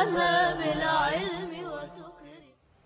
لها بالعلم وتكرم.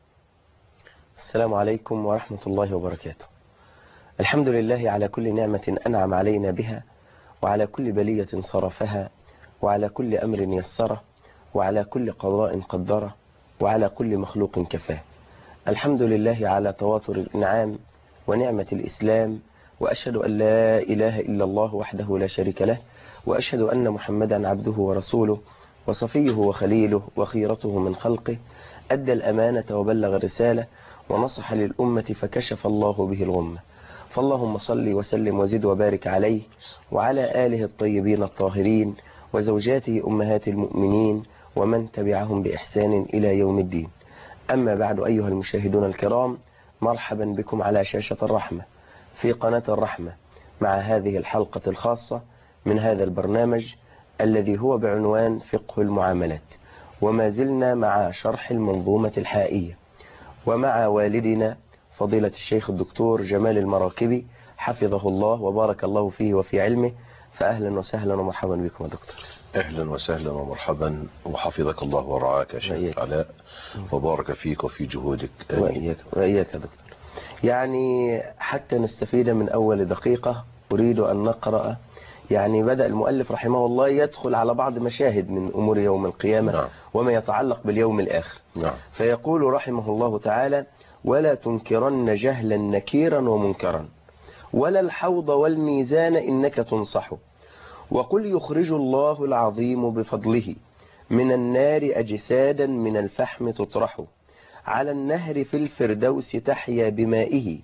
السلام عليكم ورحمة الله وبركاته. الحمد لله على كل نعمة أنعم علينا بها، وعلى كل بلية صرفها، وعلى كل أمر يسره، وعلى كل قضاء قدره، وعلى كل مخلوق كفاه. الحمد لله على تواتر الإنعام ونعمة الإسلام، وأشهد أن لا إله إلا الله وحده لا شريك له، وأشهد أن محمدا عبده ورسوله وصفيه وخليله وخيرته من خلقه، أدى الأمانة وبلغ الرسالة ونصح للأمة فكشف الله به الغمة. فاللهم صل وسلم وزد وبارك عليه وعلى آله الطيبين الطاهرين وزوجاته أمهات المؤمنين ومن تبعهم بإحسان إلى يوم الدين. أما بعد، أيها المشاهدون الكرام، مرحبا بكم على شاشة الرحمة في قناة الرحمة مع هذه الحلقة الخاصة من هذا البرنامج الذي هو بعنوان فقه المعاملات، وما زلنا مع شرح المنظومة الحائية، ومع والدنا فضيلة الشيخ الدكتور جمال المراكبي حفظه الله وبارك الله فيه وفي علمه. فأهلا وسهلا ومرحبا بكم يا دكتور. أهلا وسهلا ومرحبا، وحفظك الله ورعاك يا شيخ علاء، وبارك فيك وفي جهودك. وإياك يا دكتور. يعني حتى نستفيد من أول دقيقة أريد أن نقرأ. يعني بدأ المؤلف رحمه الله يدخل على بعض مشاهد من أمور يوم القيامة. نعم. وما يتعلق باليوم الآخر. نعم. فيقول رحمه الله تعالى: ولا تنكرن جهلا نكيرا ومنكرا، ولا الحوض والميزان إنك تنصح، وقل يخرج الله العظيم بفضله من النار أجسادا من الفحم تطرح، على النهر في الفردوس تحيا بمائه،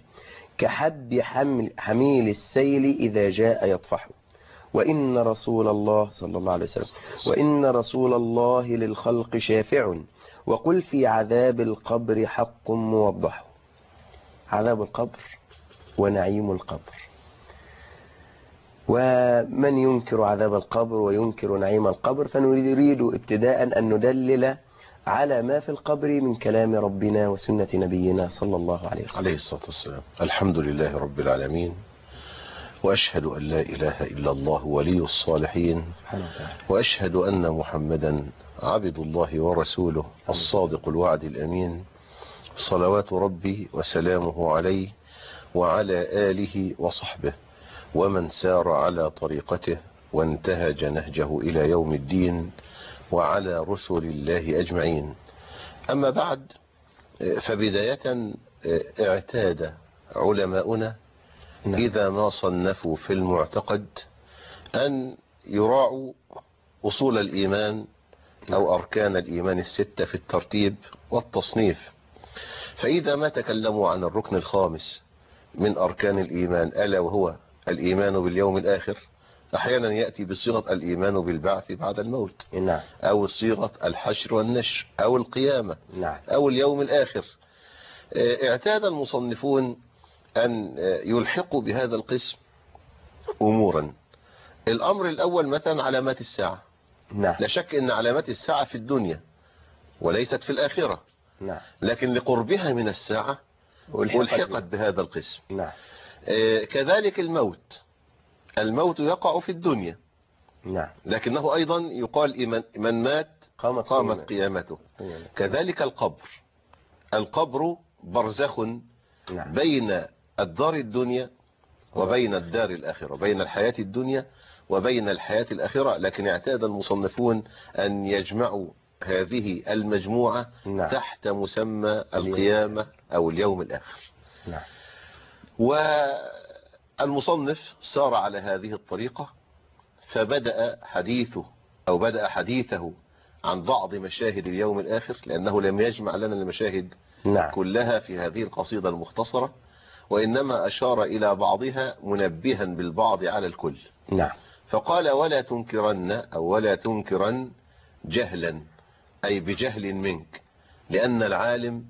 كحب حميل السيل إذا جاء يطفح. وإن رسول الله صلى الله عليه وسلم وإن رسول الله للخلق شافع، وقل في عذاب القبر حق موضح. عذاب القبر ونعيم القبر، ومن ينكر عذاب القبر وينكر نعيم القبر فنريد ابتداء أن ندلل على ما في القبر من كلام ربنا وسنة نبينا صلى الله عليه وسلم عليه الصلاة والسلام. الحمد لله رب العالمين، وأشهد أن لا إله إلا الله ولي الصالحين، سبحانه وتعالى، وأشهد أن محمدا عبد الله ورسوله الصادق الوعد الأمين، صلوات ربي وسلامه عليه وعلى آله وصحبه ومن سار على طريقته وانتهج نهجه إلى يوم الدين، وعلى رسل الله أجمعين. أما بعد، فبداية اعتاد علماؤنا إذا ما صنفوا في المعتقد أن يراعوا أصول الإيمان أو أركان الإيمان الستة في الترتيب والتصنيف. فإذا ما تكلموا عن الركن الخامس من أركان الإيمان ألا وهو الإيمان باليوم الآخر، أحيانا يأتي بصيغة الإيمان بالبعث بعد الموت، أو صيغة الحشر والنشر أو القيامة، أو اليوم الآخر. اعتاد المصنفون أن يلحقوا بهذا القسم أمورا. الأمر الأول مثلا علامات الساعة. لا شك أن علامات الساعة في الدنيا وليست في الآخرة، لكن لقربها من الساعة ألحقت بهذا القسم. كذلك الموت يقع في الدنيا، لكنه أيضا يقال من مات قامت قيامته. كذلك القبر برزخ بين الدار الدنيا وبين الدار الآخرة، بين الحياة الدنيا وبين الحياة الآخرة. لكن اعتاد المصنفون أن يجمعوا هذه المجموعة تحت مسمى القيامة أو اليوم الآخر. والمصنف سار على هذه الطريقة، فبدأ حديثه عن بعض مشاهد اليوم الآخر، لأنه لم يجمع لنا المشاهد كلها في هذه القصيدة المختصرة، وإنما أشار إلى بعضها منبها بالبعض على الكل. فقال: ولا تنكرن جهلا، أي بجهل منك، لأن العالم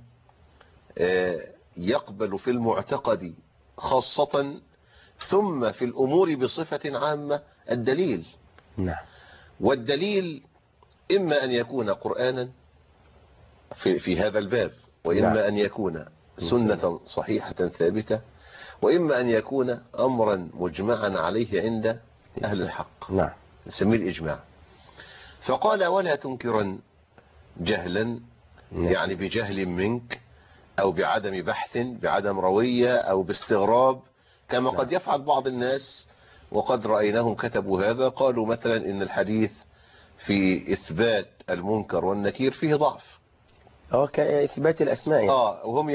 يقبل في المعتقد خاصة ثم في الأمور بصفة عامة الدليل. والدليل إما أن يكون قرآنا في هذا الباب، وإما أن يكون سنة صحيحة ثابتة، وإما أن يكون أمرا مجمعا عليه عند أهل الحق، نسميه الإجماع. فقال: ولا تنكرن جهلا، يعني بجهل منك أو بعدم بحث، بعدم روية أو باستغراب، كما قد يفعل بعض الناس. وقد رأيناهم كتبوا هذا، قالوا مثلا إن الحديث في إثبات المنكر والنكير فيه ضعف، كإثبات الأسماء يعني. وهم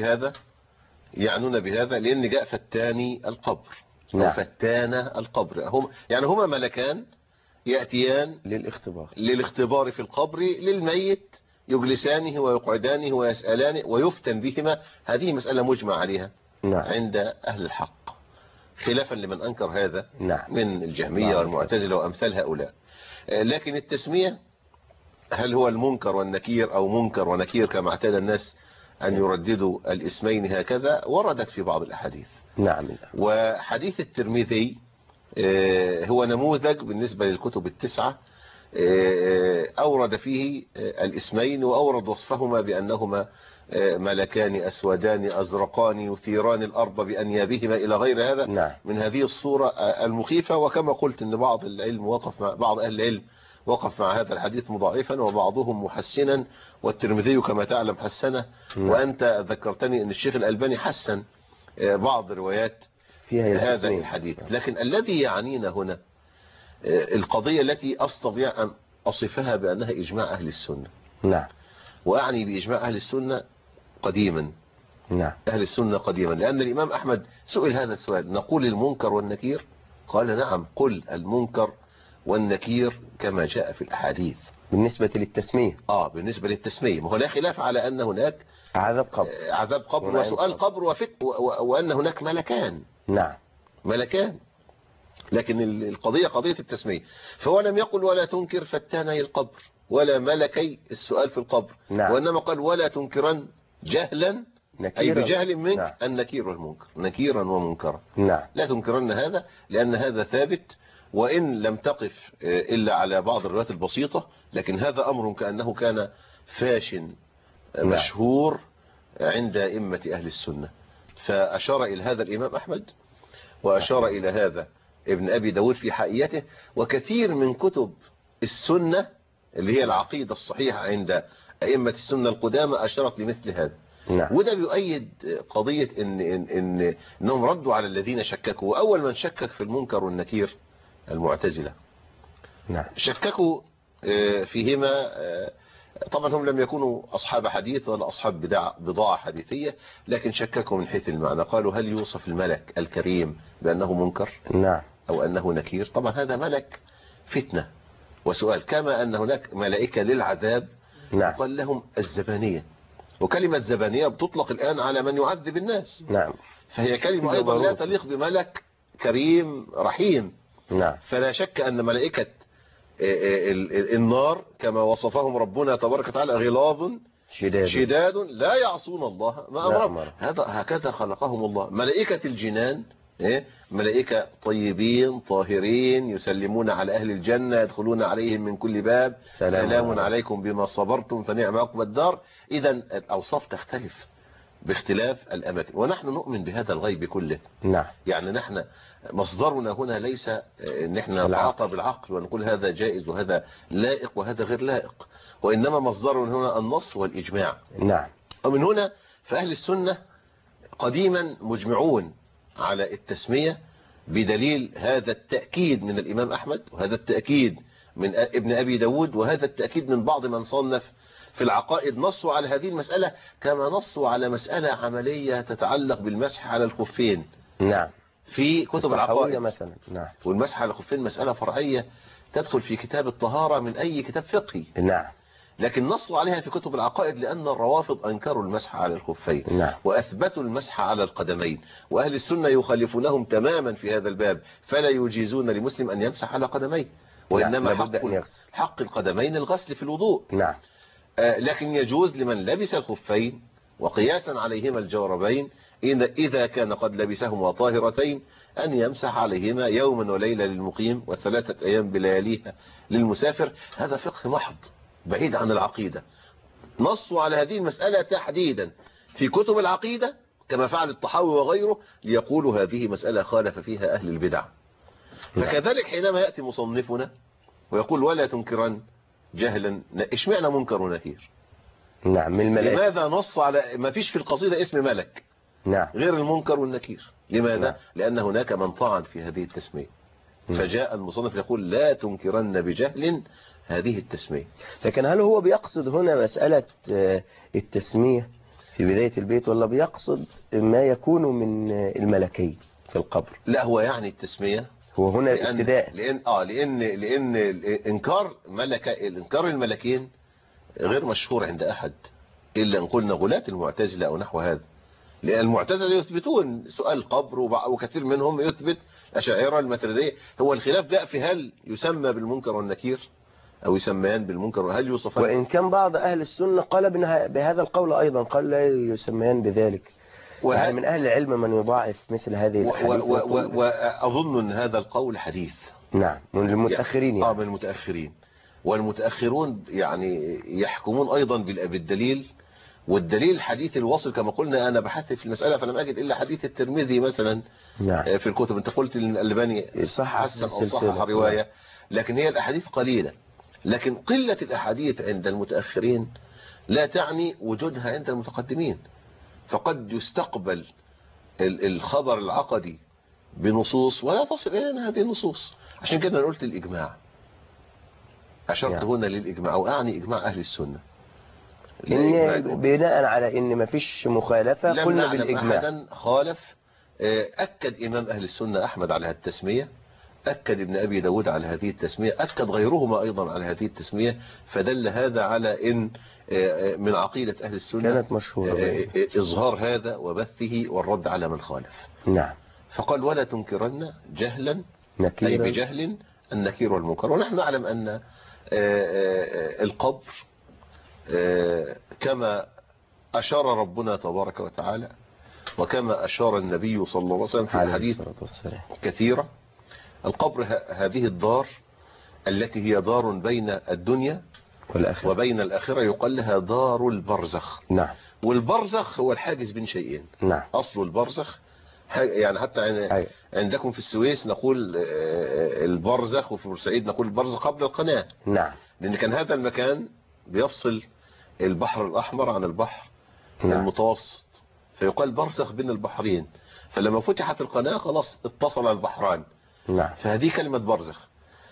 يعنون بهذا لأن جاء فتاني القبر أو نعم. فتان القبر، هما ملكان يأتيان للاختبار في القبر للميت، يجلسانه ويقعدانه ويسألانه ويفتن بهما. هذه مسألة مجمع عليها نعم. عند أهل الحق، خلافا لمن أنكر هذا نعم. من الجهمية والمعتزلة وأمثال هؤلاء. لكن التسمية، هل هو المنكر والنكير أو منكر ونكير كما اعتاد الناس أن يرددوا الاسمين هكذا، وردت في بعض الأحاديث. نعم. وحديث الترمذي هو نموذج بالنسبة للكتب التسعة، أورد فيه الاسمين وأورد وصفهما بأنهما ملكان أسودان أزرقان يثيران الأرض بأنيابهما إلى غير هذا. نعم. من هذه الصورة المخيفة. وكما قلت أن بعض أهل العلم وقف مع هذا الحديث مضاعفا وبعضهم محسنا، والترمذي كما تعلم حسنه. نعم. وأنت ذكرتني أن الشيخ الألباني حسن بعض روايات فيها هذا الحديث. لكن الذي يعنينا هنا القضية التي أستطيع أن أصفها بأنها إجماع أهل السنة. نعم. وأعني بإجماع أهل السنة قديما. نعم. أهل السنة قديما، لأن الإمام أحمد سئل هذا السؤال: نقول المنكر والنكير؟ قال: نعم، قل المنكر والنكير كما جاء في الأحاديث. بالنسبة للتسمية. بالنسبة للتسمية، ما هو لا خلاف على أن هناك عذاب قبر وسؤال قبر وأن هناك ملكان. نعم. ملكان. لكن القضية قضية التسمية. فهو لم يقل ولا تنكر فتاني القبر ولا ملكي السؤال في القبر. نعم. وإنما قال ولا تنكرن جهلا، أي بجهل منك. نعم. النكير والمنكر، نكيرا ومنكرا. نعم. لا تنكرن هذا، لأن هذا ثابت، وإن لم تقف إلا على بعض الروايات البسيطة، لكن هذا أمر كأنه كان فاشن مشهور عند أئمة أهل السنة. فأشار إلى هذا الإمام أحمد، وأشار إلى هذا ابن أبي داود في حائيته، وكثير من كتب السنة اللي هي العقيدة الصحيحة عند أئمة السنة القدامى أشارت لمثل هذا. نعم. وده بيؤيد قضية إنهم ردوا على الذين شككوا. وأول من شكك في المنكر والنكير المعتزلة. نعم. شككوا فيهما. طبعا هم لم يكونوا أصحاب حديث ولا أصحاب بضاعة حديثية، لكن شككوا من حيث المعنى. قالوا: هل يوصف الملك الكريم بأنه منكر؟ نعم. أو أنه نكير؟ طبعا هذا ملك فتنة وسؤال، كما أن هناك ملائكة للعذاب. نعم. قال لهم الزبانية، وكلمة زبانية بتطلق الآن على من يعذب الناس. نعم. فهي كلمة أيضا لا تليق بملك كريم رحيم. نعم. فلا شك أن ملائكة النار كما وصفهم ربنا تبارك وتعالى غلاظ شداد لا يعصون الله ما أمرهم. هكذا خلقهم الله. ملائكة الجنان ملائكة طيبين طاهرين يسلمون على أهل الجنة، يدخلون عليهم من كل باب سلام عليكم بما صبرتم فنعم عقبى الدار. إذا الأوصاف تختلف باختلاف الأماكن، ونحن نؤمن بهذا الغيب كله. نعم. يعني نحن مصدرنا هنا ليس ان احنا نتعاطى بالعقل ونقول هذا جائز وهذا لائق وهذا غير لائق، وإنما مصدرنا هنا النص والإجماع. نعم. ومن هنا فأهل السنة قديما مجمعون على التسمية، بدليل هذا التأكيد من الإمام أحمد، وهذا التأكيد من ابن أبي داود، وهذا التأكيد من بعض من صنف في العقائد. نصوا على هذه المسألة كما نصوا على مسألة عملية تتعلق بالمسح على الخفين. نعم. في كتب العقائد مثلا. نعم. والمسح على الخفين مسألة فرعية تدخل في كتاب الطهارة من أي كتاب فقهي. نعم. لكن نصوا عليها في كتب العقائد لأن الروافض أنكروا المسح على الخفين. نعم. وأثبتوا المسح على القدمين، وأهل السنة يخالفونهم تماما في هذا الباب، فلا يجيزون لمسلم أن يمسح على قدميه، وإنما حق القدمين الغسل في الوضوء. نعم. لكن يجوز لمن لبس الخفين وقياسا عليهما الجوربين إذا كان قد لبسهما طاهرتين أن يمسح عليهما يوما وليلة للمقيم و3 أيام بلياليها للمسافر. هذا فقه محض بعيد عن العقيدة. نصوا على هذه المسألة تحديدا في كتب العقيدة كما فعل الطحاوي وغيره، ليقولوا هذه مسألة خالف فيها أهل البدع. فكذلك حينما يأتي مصنفنا ويقول ولا تنكرن جهلا اشمعنى منكر ونكير؟ نعم، من الملائكة. لماذا نص على ما فيش في القصيدة اسم ملك نعم. غير المنكر والنكير؟ لماذا؟ نعم. لأن هناك من طعن في هذه التسمية، فجاء المصنف يقول لا تنكرن بجهل هذه التسمية. لكن هل هو بيقصد هنا مسألة التسمية في بداية البيت، ولا بيقصد ما يكون من الملكي في القبر؟ لا، هو يعني التسمية هو هنا لأن ابتداء. لأن إنكار الملكين غير مشهور عند أحد إلا أن قلنا غلاة المعتزلة أو نحو هذا، لأن المعتزلة يثبتون سؤال القبر وكثير منهم يثبت أشاعرة الماتريدية. هو الخلاف جاء في هل يسمى بالمنكر والنكير أو يسميان بالمنكر، وهل يوصفان. وإن كان بعض أهل السنة قال بهذا القول أيضا، قال لا يسميان بذلك. يعني من أهل العلم من يضاعف مثل هذه الحديث. وأظن أن هذا القول حديث. نعم، من المتأخرين يعني. من المتأخرين. والمتأخرون يعني يحكمون أيضا بالدليل، والدليل حديث الوصل كما قلنا. أنا بحثت في المسألة فلم أجد إلا حديث الترمذي مثلا. نعم. في الكتب أنت قلت الألباني صح حسن أو صحح رواية، لكن هي الأحاديث قليلة. لكن قلة الأحاديث عند المتأخرين لا تعني وجودها عند المتقدمين، فقد يستقبل الخبر العقدي بنصوص ولا تصل إلينا هذه النصوص. عشان كده أنا قلت الإجماع، أشرت هنا للإجماع، وأعني إجماع أهل السنة. إن بناء على إن ما فيش مخالفة قلنا بالإجماع. لم نعلم أحدا خالف. أكد إمام أهل السنة أحمد على هذه التسمية، أكد ابن أبي داود على هذه التسمية، أكد غيرهما أيضا على هذه التسمية. فدل هذا على إن من عقيدة أهل السنة كانت مشهورة إظهار هذا وبثه والرد على من خالف. نعم. فقال ولا تنكرن جهلا، نكيرا. أي بجهل النكير والمنكر. ونحن نعلم أن القبر كما أشار ربنا تبارك وتعالى وكما أشار النبي صلى الله عليه وسلم في الحديث كثيرة، القبر هذه الدار التي هي دار بين الدنيا والآخرة وبين الآخرة، يقال لها دار البرزخ. نعم. والبرزخ هو الحاجز بين شيئين. نعم. أصل البرزخ يعني حتى عندكم في السويس نقول البرزخ، وفي بورسعيد نقول البرزخ قبل القناة. نعم. لأن كان هذا المكان بيفصل البحر الأحمر عن البحر المتوسط، فيقال برزخ بين البحرين. فلما فتحت القناة خلاص اتصل البحران. نعم. فهذه كلمة برزخ.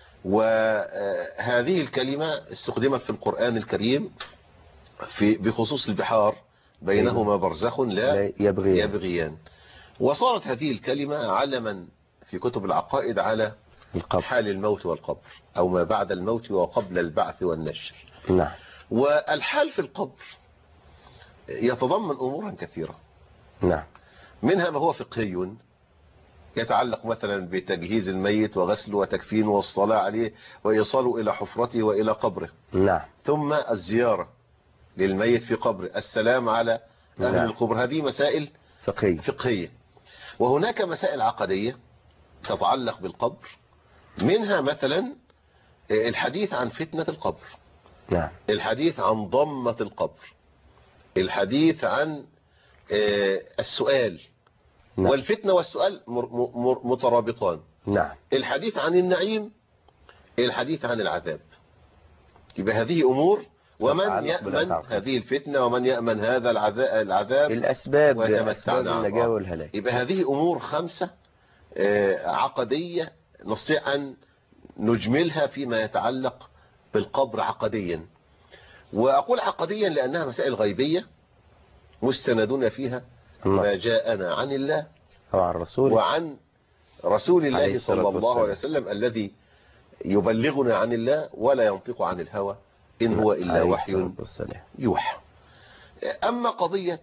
وهذه الكلمة استخدمت في القرآن الكريم بخصوص البحار، بينهما برزخ لا يبغيان. وصارت هذه الكلمة علما في كتب العقائد على حال الموت والقبر، أو ما بعد الموت وقبل البعث والنشر. نعم. والحال في القبر يتضمن أمورا كثيرة. نعم. منها ما هو فقهي يتعلق مثلا بتجهيز الميت وغسله وتكفينه والصلاة عليه وإيصاله إلى حفرته وإلى قبره. نعم. ثم الزيارة للميت في قبره، السلام على أهل القبر. هذه مسائل فقهية. وهناك مسائل عقدية تتعلق بالقبر، منها مثلا الحديث عن فتنة القبر. نعم. الحديث عن ضمة القبر، الحديث عن السؤال. نعم. والفتنة والسؤال مترابطان. نعم. الحديث عن النعيم، الحديث عن العذاب. يبقى هذه أمور، ومن يأمن هذه الفتنة ومن يأمن هذا العذاب، الأسباب النجاة والهلاك. يبقى هذه أمور 5 عقدية نستطيع أن نجملها فيما يتعلق بالقبر عقديا. وأقول عقديا لأنها مسائل غيبية مستندون فيها ما جاءنا عن الله وعن رسول الله صلى الله عليه وسلم الذي يبلغنا عن الله ولا ينطق عن الهوى إن هو إلا وحي يوحى. أما قضية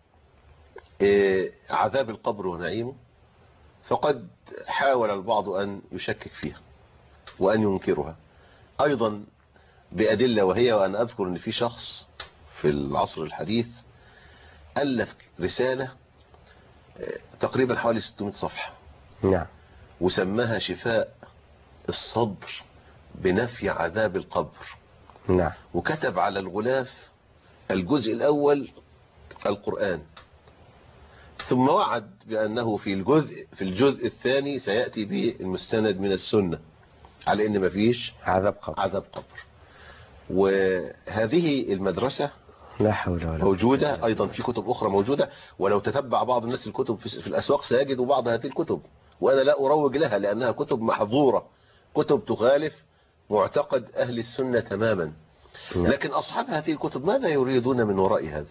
عذاب القبر ونعيمه فقد حاول البعض أن يشكك فيها وأن ينكرها أيضا بأدلة، وهي وأن أذكر أن في شخص في العصر الحديث ألف رسالة تقريبا حوالي 600 صفحة. نعم. وسماها شفاء الصدر بنفي عذاب القبر. نعم. وكتب على الغلاف الجزء الأول القرآن، ثم وعد بأنه في الجزء الثاني سيأتي به المستند من السنة على إن مفيش عذاب قبر. وهذه المدرسة لا حول ولا قوة موجودة أيضا في كتب أخرى موجودة، ولو تتبع بعض الناس الكتب في الأسواق سيجد بعض هذه الكتب، وأنا لا أروج لها لأنها كتب محظورة، كتب تخالف معتقد أهل السنة تماما. لكن أصحاب هذه الكتب ماذا يريدون من وراء هذا؟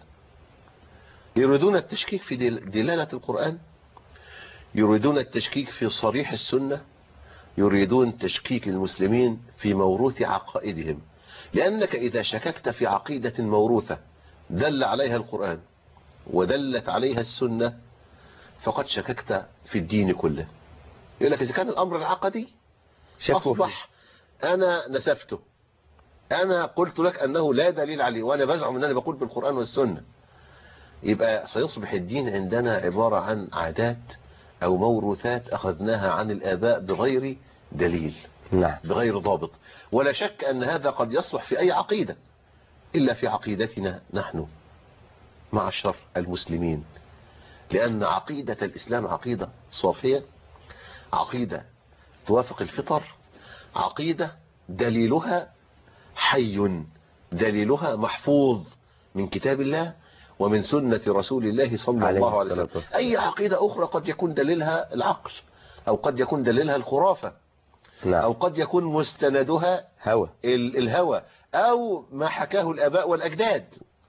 يريدون التشكيك في دلالة القرآن، يريدون التشكيك في صريح السنة، يريدون تشكيك المسلمين في موروث عقائدهم. لأنك إذا شككت في عقيدة موروثة دل عليها القرآن ودلت عليها السنة فقد شككت في الدين كله. يقول لك إذا كان الأمر العقدي أصبح أنا نسفته، أنا قلت لك أنه لا دليل عليه وأنا بزعم أنني بقول بالقرآن والسنة، يبقى سيصبح الدين عندنا عبارة عن عادات أو موروثات أخذناها عن الآباء بغير دليل، نعم، بغير ضابط. ولا شك أن هذا قد يصلح في أي عقيدة إلا في عقيدتنا نحن معشر المسلمين، لأن عقيدة الإسلام عقيدة صافية، عقيدة توافق الفطر، عقيدة دليلها حي، دليلها محفوظ من كتاب الله ومن سنة رسول الله صلى الله عليه وسلم. أي عقيدة أخرى قد يكون دليلها العقل، أو قد يكون دليلها الخرافة، نعم، أو قد يكون مستندها الهوى أو ما حكاه الآباء والأجداد.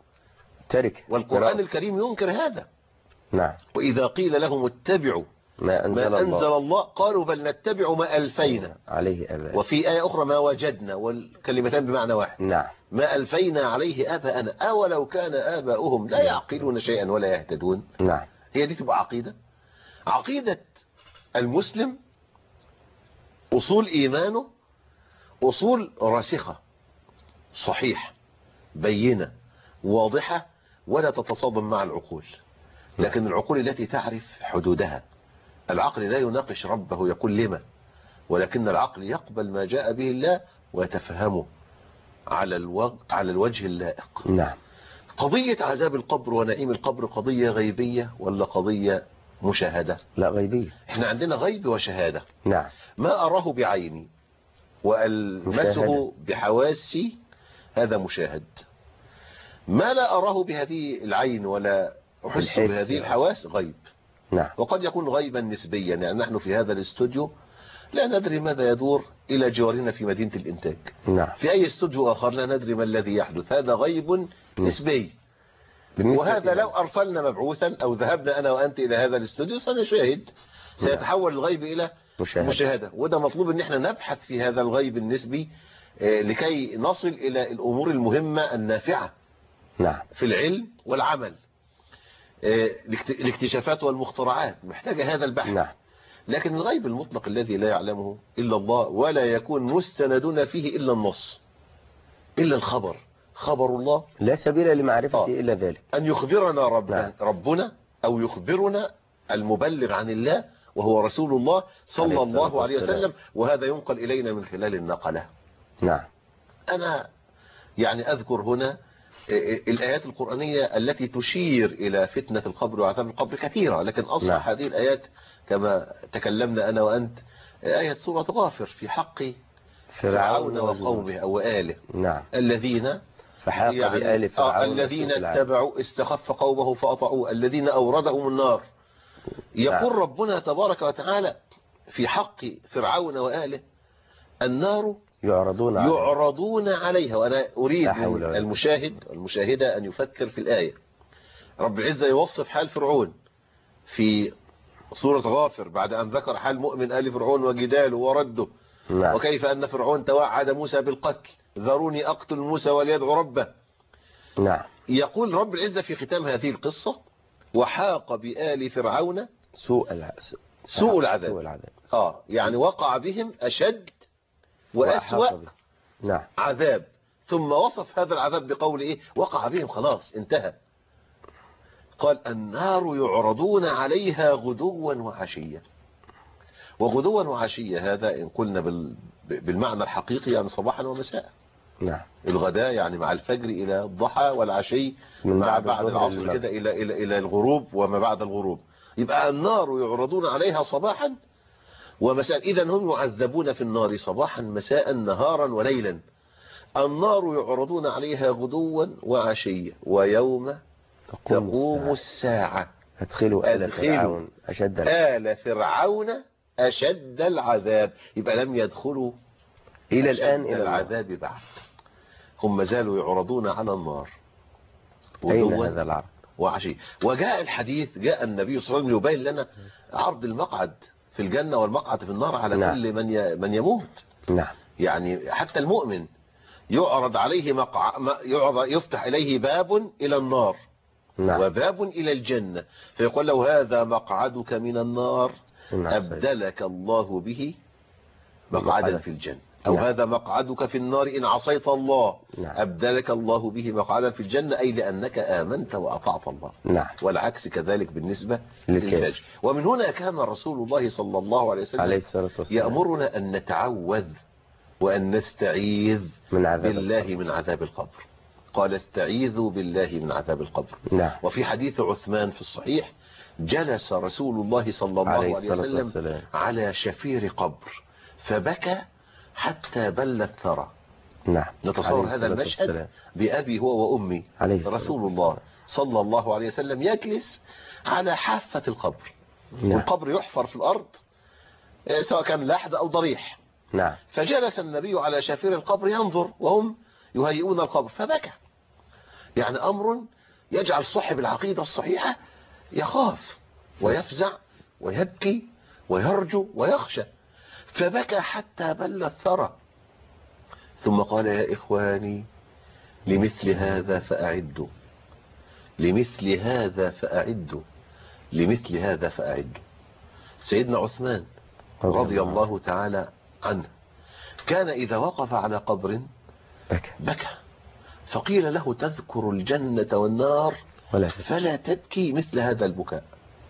والقرآن الكريم ينكر هذا. نعم. وإذا قيل لهم اتبعوا ما أنزل الله قالوا بل نتبع ما ألفينا عليه آباء. وفي آية أخرى ما وجدنا، والكلمتان بمعنى واحد. نعم. ما ألفينا عليه آباءنا أولو كان آباؤهم لا يعقلون شيئا ولا يهتدون. نعم. هي دي تبقى عقيدة المسلم. أصول إيمانه أصول راسخة صحيح بينة واضحة ولا تتصادم مع العقول، لكن العقول التي تعرف حدودها. العقل لا يناقش ربه يقول لما، ولكن العقل يقبل ما جاء به الله ويتفهمه على الوجه اللائق. نعم. قضية عذاب القبر ونعيم القبر قضية غيبية ولا قضية مشاهدة؟ لا، غيبية. احنا عندنا غيب وشهادة. نعم. ما أراه بعيني وألمسه بحواسي هذا مشاهد. ما لا أراه بهذه العين ولا أحس بهذه الحواس غيب. نعم. وقد يكون غيبا نسبيا، يعني نحن في هذا الاستوديو لا ندري ماذا يدور إلى جوارنا في مدينة الإنتاج. نعم. في أي استوديو آخر لا ندري ما الذي يحدث، هذا غيب نسبي. وهذا لو أرسلنا مبعوثا أو ذهبنا أنا وأنت إلى هذا الاستوديو سنشاهد، سيتحول الغيب إلى مشاهدة. وده مطلوب ان احنا نبحث في هذا الغيب النسبي لكي نصل إلى الأمور المهمة النافعة. نعم. في العلم والعمل. الاكتشافات والمخترعات محتاجة هذا البحث. نعم. لكن الغيب المطلق الذي لا يعلمه إلا الله ولا يكون مستندنا فيه إلا النص إلا الخبر، خبر الله لا سبيل لمعرفته إلا ذلك، أن يخبرنا ربنا أو يخبرنا المبلغ عن الله وهو رسول الله صلى الله عليه وسلم، وهذا ينقل إلينا من خلال النقلة. نعم. أنا يعني أذكر هنا الآيات القرآنية التي تشير إلى فتنة القبر وعذاب القبر كثيرة، لكن أصبح هذه الآيات كما تكلمنا أنا وأنت آية سورة غافر في حق فرعون وقومه أو آله. نعم. الذين فحاق بآل فرعون الذين اتبعوا استخف قومه فأطعوه الذين أوردهم النار. يقول ربنا تبارك وتعالى في حق فرعون وآله النار يعرضون عليها. وأنا أريد المشاهد والمشاهدة أن يفكر في الآية. رب العزة يوصف حال فرعون في سورة غافر بعد أن ذكر حال مؤمن آل فرعون وجداله ورده. نعم. وكيف أن فرعون توعد موسى بالقتل، ذروني أقتل موسى وليدعو ربه. نعم. يقول رب العزة في ختام هذه القصة وحاق بآل فرعون سوء العذاب. يعني وقع بهم أشد وأسوأ عذاب. ثم وصف هذا العذاب بقول إيه؟ وقع بهم خلاص انتهى. قال النار يعرضون عليها غدوا وعشيا. وغدوا وعشيا هذا إن قلنا بالمعنى الحقيقي يعني صباحا ومساء. نعم. الغداء يعني مع الفجر إلى الضحى، والعشي مع بعد العصر كده إلى الغروب وما بعد الغروب. يبقى النار يعرضون عليها صباحا ومساء. إذن هم يعذبون في النار صباحا مساء نهارا وليلا. النار يعرضون عليها غدوا وعشيا ويوم تقوم الساعة أدخلوا آل فرعون أشد العذاب. يبقى لم يدخلوا إلى أشد الآن إلى العذاب بعد، هم ما زالوا يعرضون على النار أين هذا العرض وعشي. وجاء الحديث، جاء النبي صلى الله عليه وسلم يبين لنا عرض المقعد في الجنة والمقعد في النار على نعم. كل من يموت. نعم. يعني حتى المؤمن يعرض عليه يفتح إليه باب إلى النار نعم. وباب إلى الجنة، فيقول له هذا مقعدك من النار نعم. أبدلك الله به مقعدا في الجنة، أو نعم. هذا مقعدك في النار إن عصيت الله. نعم. أبدلك الله به مقعدا في الجنة، أي لأنك آمنت وأطعت الله. نعم. والعكس كذلك بالنسبة للكافر. للفاجر. ومن هنا كان رسول الله صلى الله عليه وسلم يأمرنا أن نتعوذ وأن نستعيذ بالله من عذاب القبر. قال استعيذوا بالله من عذاب القبر. نعم. وفي حديث عثمان في الصحيح جلس رسول الله صلى الله عليه وسلم على شفير قبر فبكى حتى بل الثرى. نعم. نتصور هذا المشهد بأبي هو وأمي، رسول الله صلى الله عليه وسلم يجلس على حافة القبر. نعم. والقبر يحفر في الأرض سواء كان لحد أو ضريح. نعم. فجلس النبي على شفير القبر ينظر وهم يهيئون القبر فبكى. يعني أمر يجعل صاحب العقيدة الصحيحة يخاف ويفزع ويبكي ويرجو ويخشى. فبكى حتى بل الثرى، ثم قال يا إخواني لمثل هذا فأعدوا، لمثل هذا فأعدوا، لمثل هذا فأعدوا. سيدنا عثمان رضي الله تعالى عنه كان إذا وقف على قبر بكى، فقيل له تذكر الجنة والنار فلا تبكي مثل هذا البكاء،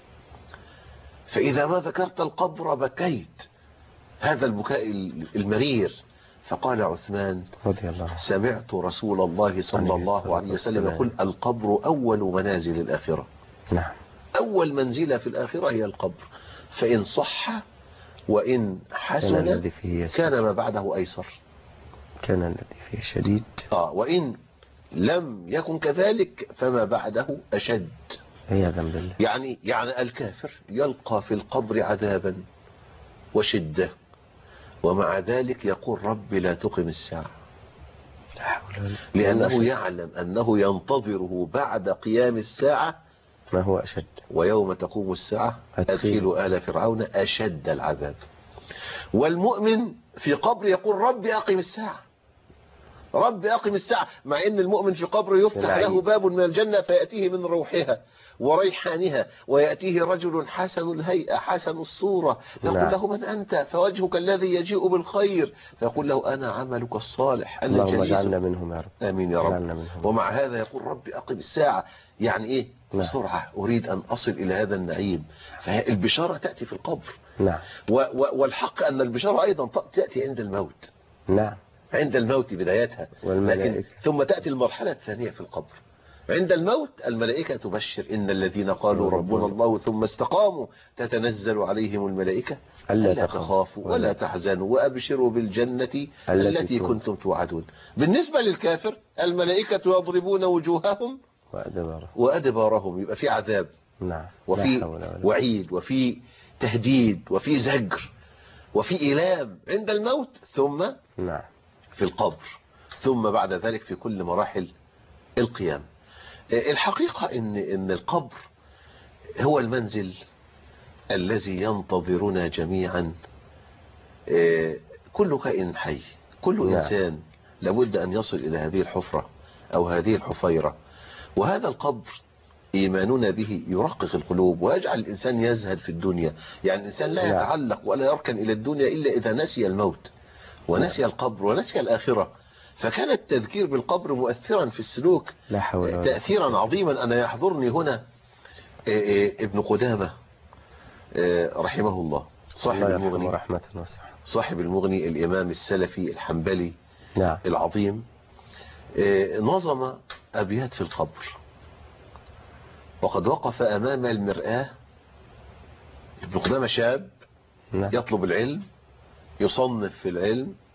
فإذا ما ذكرت القبر بكيت هذا البكاء المرير. فقال عثمان رضي الله سمعت رسول الله صلى الله عليه وسلم يقول القبر أول منازل الآخرة. نعم. أول منزلة في الآخرة هي القبر، فإن صح وإن حسن كان ما بعده أيسر، كان الذي فيه شديد وإن لم يكن كذلك فما بعده أشد. يعني الكافر يلقى في القبر عذابا وشدة، ومع ذلك يقول رب لا تقم الساعة، لأنه يعلم أنه ينتظره بعد قيام الساعة ما هو أشد. ويوم تقوم الساعة أدخلوا آل فرعون أشد العذاب. والمؤمن في قبر يقول رب أقم الساعة، رب أقم الساعة، مع أن المؤمن في قبره يفتح له باب من الجنة فيأتيه من روحها وريحانها، ويأتيه رجل حسن الهيئة حسن الصورة فيقول له من أنت؟ فوجهك الذي يجيء بالخير، فيقول له أنا عملك الصالح اللهم اجعلنا منهم يا رب. آمين يا رب. ومع هذا يقول رب أقم الساعة، يعني إيه؟ بسرعة أريد أن أصل إلى هذا النعيم. فالبشارة تأتي في القبر. نعم. والحق أن البشارة أيضا تأتي عند الموت. نعم. عند الموت بدايتها، لكن ثم تأتي المرحلة الثانية في القبر. عند الموت الملائكة تبشر إن الذين قالوا ربنا الله ثم استقاموا تتنزل عليهم الملائكة ألا تخافوا ولا تحزنوا وأبشروا بالجنة التي كنتم توعدون. بالنسبة للكافر الملائكة يضربون وجوههم وأدبارهم، يبقى في عذاب. نعم. وفي وعيد وفي تهديد وفي زجر وفي إيلام عند الموت، ثم نعم في القبر، ثم بعد ذلك في كل مراحل القيام. الحقيقة إن القبر هو المنزل الذي ينتظرنا جميعا. كل كائن حي، كل إنسان لابد أن يصل إلى هذه الحفرة أو هذه الحفيرة. وهذا القبر إيماننا به يرقق القلوب ويجعل الإنسان يزهد في الدنيا. يعني الإنسان لا يتعلق ولا يركن إلى الدنيا إلا إذا نسي الموت ونسي القبر ونسي الآخرة. فكان التذكير بالقبر مؤثرا في السلوك تأثيرا عظيما. أنا يحضرني هنا ابن قدامة رحمه الله، صاحب المغني صاحب المغني الإمام السلفي الحنبلي العظيم، نظم أبيات في القبر. وقد وقف أمام المرآة ابن قدامة شاب يطلب العلم، يصنف في العلم،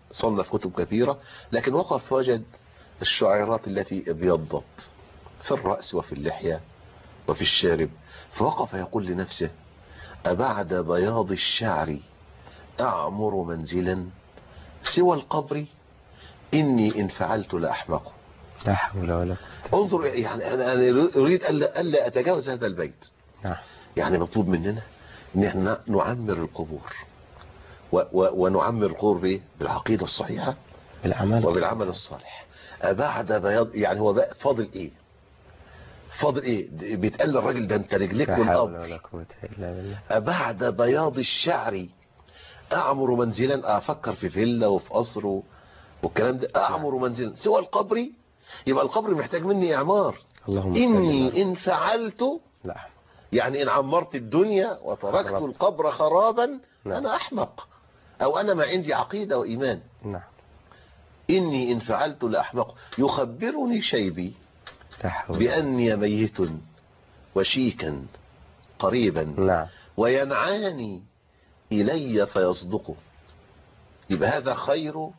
صنف كتب كثيرة، لكن وقف وجد الشعيرات التي ابيضت في الرأس وفي اللحية وفي الشارب، فوقف يقول لنفسه: أبعد بياض الشعر أعمر منزلا سوى القبر إني إن فعلت لأحمق. لا حول ولا قوة. انظر، يعني أنا أريد ألا أتجاوز هذا البيت. نعم. يعني مطلوب مننا ان احنا نعمر القبور ونعمر القبور بالعقيدة الصحيحة وبالعمل الصالح. أبعد بياض، يعني هو بقى فاضل ايه؟ فاضل ايه؟ بيتقال للراجل ده انت رجليك والقبر. أبعد بياض الشعر أعمر منزلا، أفكر في فيلا وفي قصر والكلام ده، أعمر منزلا سوى القبر. يبقى القبر محتاج مني إعمار. إني إن فعلت، لا، يعني إن عمرت الدنيا وتركت القبر خرابا أنا أحمق، أو أنا ما عندي عقيدة وإيمان. نعم. إني إن فعلت لأحمق. يخبرني شيبي بأني ميت وشيكا قريبا. نعم. وينعاني إلي فيصدقه. يبقى هذا خير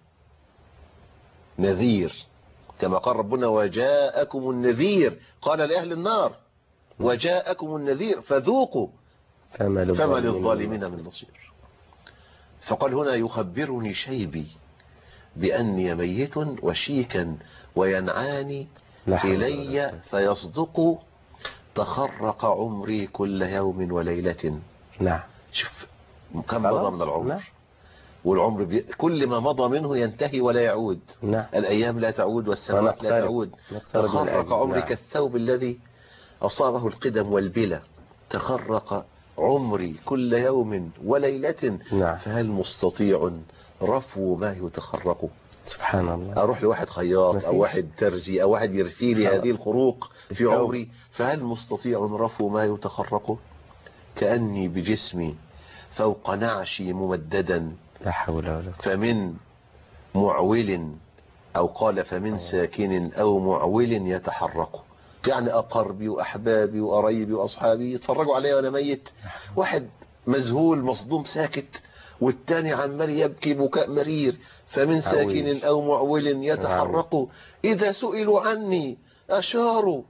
نذير، كما قال ربنا: وجاءكم النذير. قال لأهل النار: وجاءكم النذير فذوقوا فما للظالمين من نصير. فقال هنا: يخبرني شيبي بأني ميت وشيكا وينعاني إلي فيصدق، تخرق عمري كل يوم وليلة. نعم. شوف كم مضى من العمر. والعمر كل ما مضى منه ينتهي ولا يعود. نعم. الأيام لا تعود والسنوات لا تعود. تخرق عمري كالثوب الذي أصابه القدم والبلى. تخرق عمري كل يوم وليلة. نعم. فهل مستطيع رفو ما يتخرق؟ سبحان الله. أروح لواحد خياط أو واحد ترزي أو واحد يرفي لي هذه الخروق في عمري. فهل مستطيع رفو ما يتخرق؟ كأني بجسمي فوق نعشي ممددا. لا حول ولا قوة. فمن معول، أو قال فمن ساكن أو معول يتحرك. يعني أقربي وأحبابي وقرايبي وأصحابي يتفرجوا علي وأنا ميت. واحد مذهول مصدوم ساكت، والتاني عمال يبكي بكاء مرير. فمن ساكن أو معول يتحرك. إذا سئلوا عني أشاروا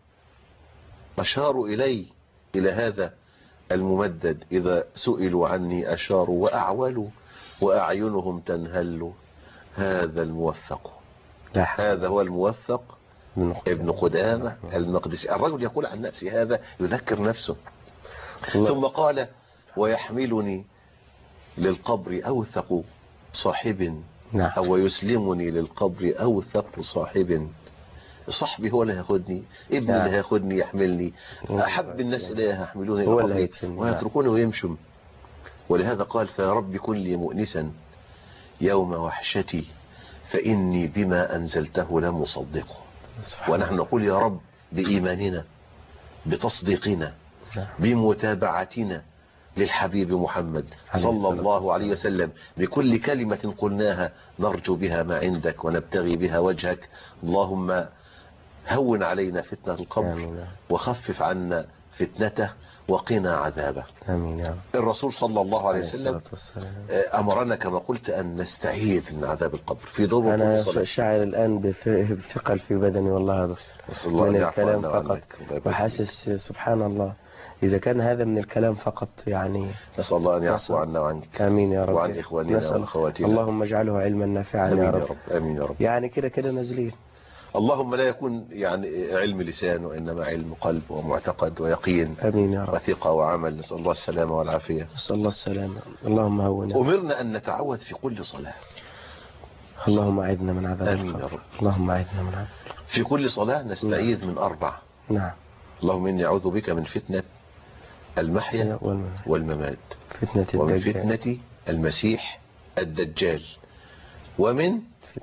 إلى هذا الممدد. إذا سئلوا عني أشاروا وأعولوا وأعينهم تنهل. هذا الموفق. هذا هو الموفق ابن قدامة المقدسي. الرجل يقول عن نفسه هذا، يذكر نفسه. ثم قال: ويحملني للقبر أوثق صاحب. أو يسلمني للقبر أوثق صاحب. صاحبي هو اللي هياخدني، ابني اللي هياخدني يحملني، أحب الناس إليه يحملوني إلى قبري ويتركوني ويمشوا. ولهذا قال: فيا رب كن لي مؤنسا يوم وحشتي، فإني بما أنزلته لم أصدقه. ونحن نقول يا رب بإيماننا، بتصديقنا، بمتابعتنا للحبيب محمد صلى الله عليه وسلم، بكل كلمة قلناها نرجو بها ما عندك ونبتغي بها وجهك. اللهم هون علينا فتنة القبر وخفف عنا فتنته وقنا عذابه. آمين يا رب. الرسول صلى الله عليه وسلم أمرنا كما قلت أن نستعيذ من عذاب القبر في دبر كل صلاة. أنا شاعر الآن بثقل في بدني والله هذا من الكلام فقط، وحاسس سبحان الله إذا كان هذا من الكلام فقط. يعني نسأل الله أن يعفو عنا وعنك. آمين يا رب. وعن إخواننا وأخواتنا. اللهم اجعله علما نافعا يا رب. آمين يا رب. يعني كده نازلين. اللهم لا يكون يعني علم لسان، وإنما علم قلب ومعتقد ويقين. آمين يا رب. وثقة وعمل. نسأل الله السلامة والعافية. نسأل الله السلامة. اللهم هون. أمرنا أن نتعوذ في كل صلاة. اللهم أعذنا من عذاب آمين يا رب. اللهم أعذنا من عذاب. في كل صلاة نستعيذ من 4. نعم. اللهم إني أعوذ بك من فتنة المحيا والممات، ومن فتنة المسيح الدجال، ومن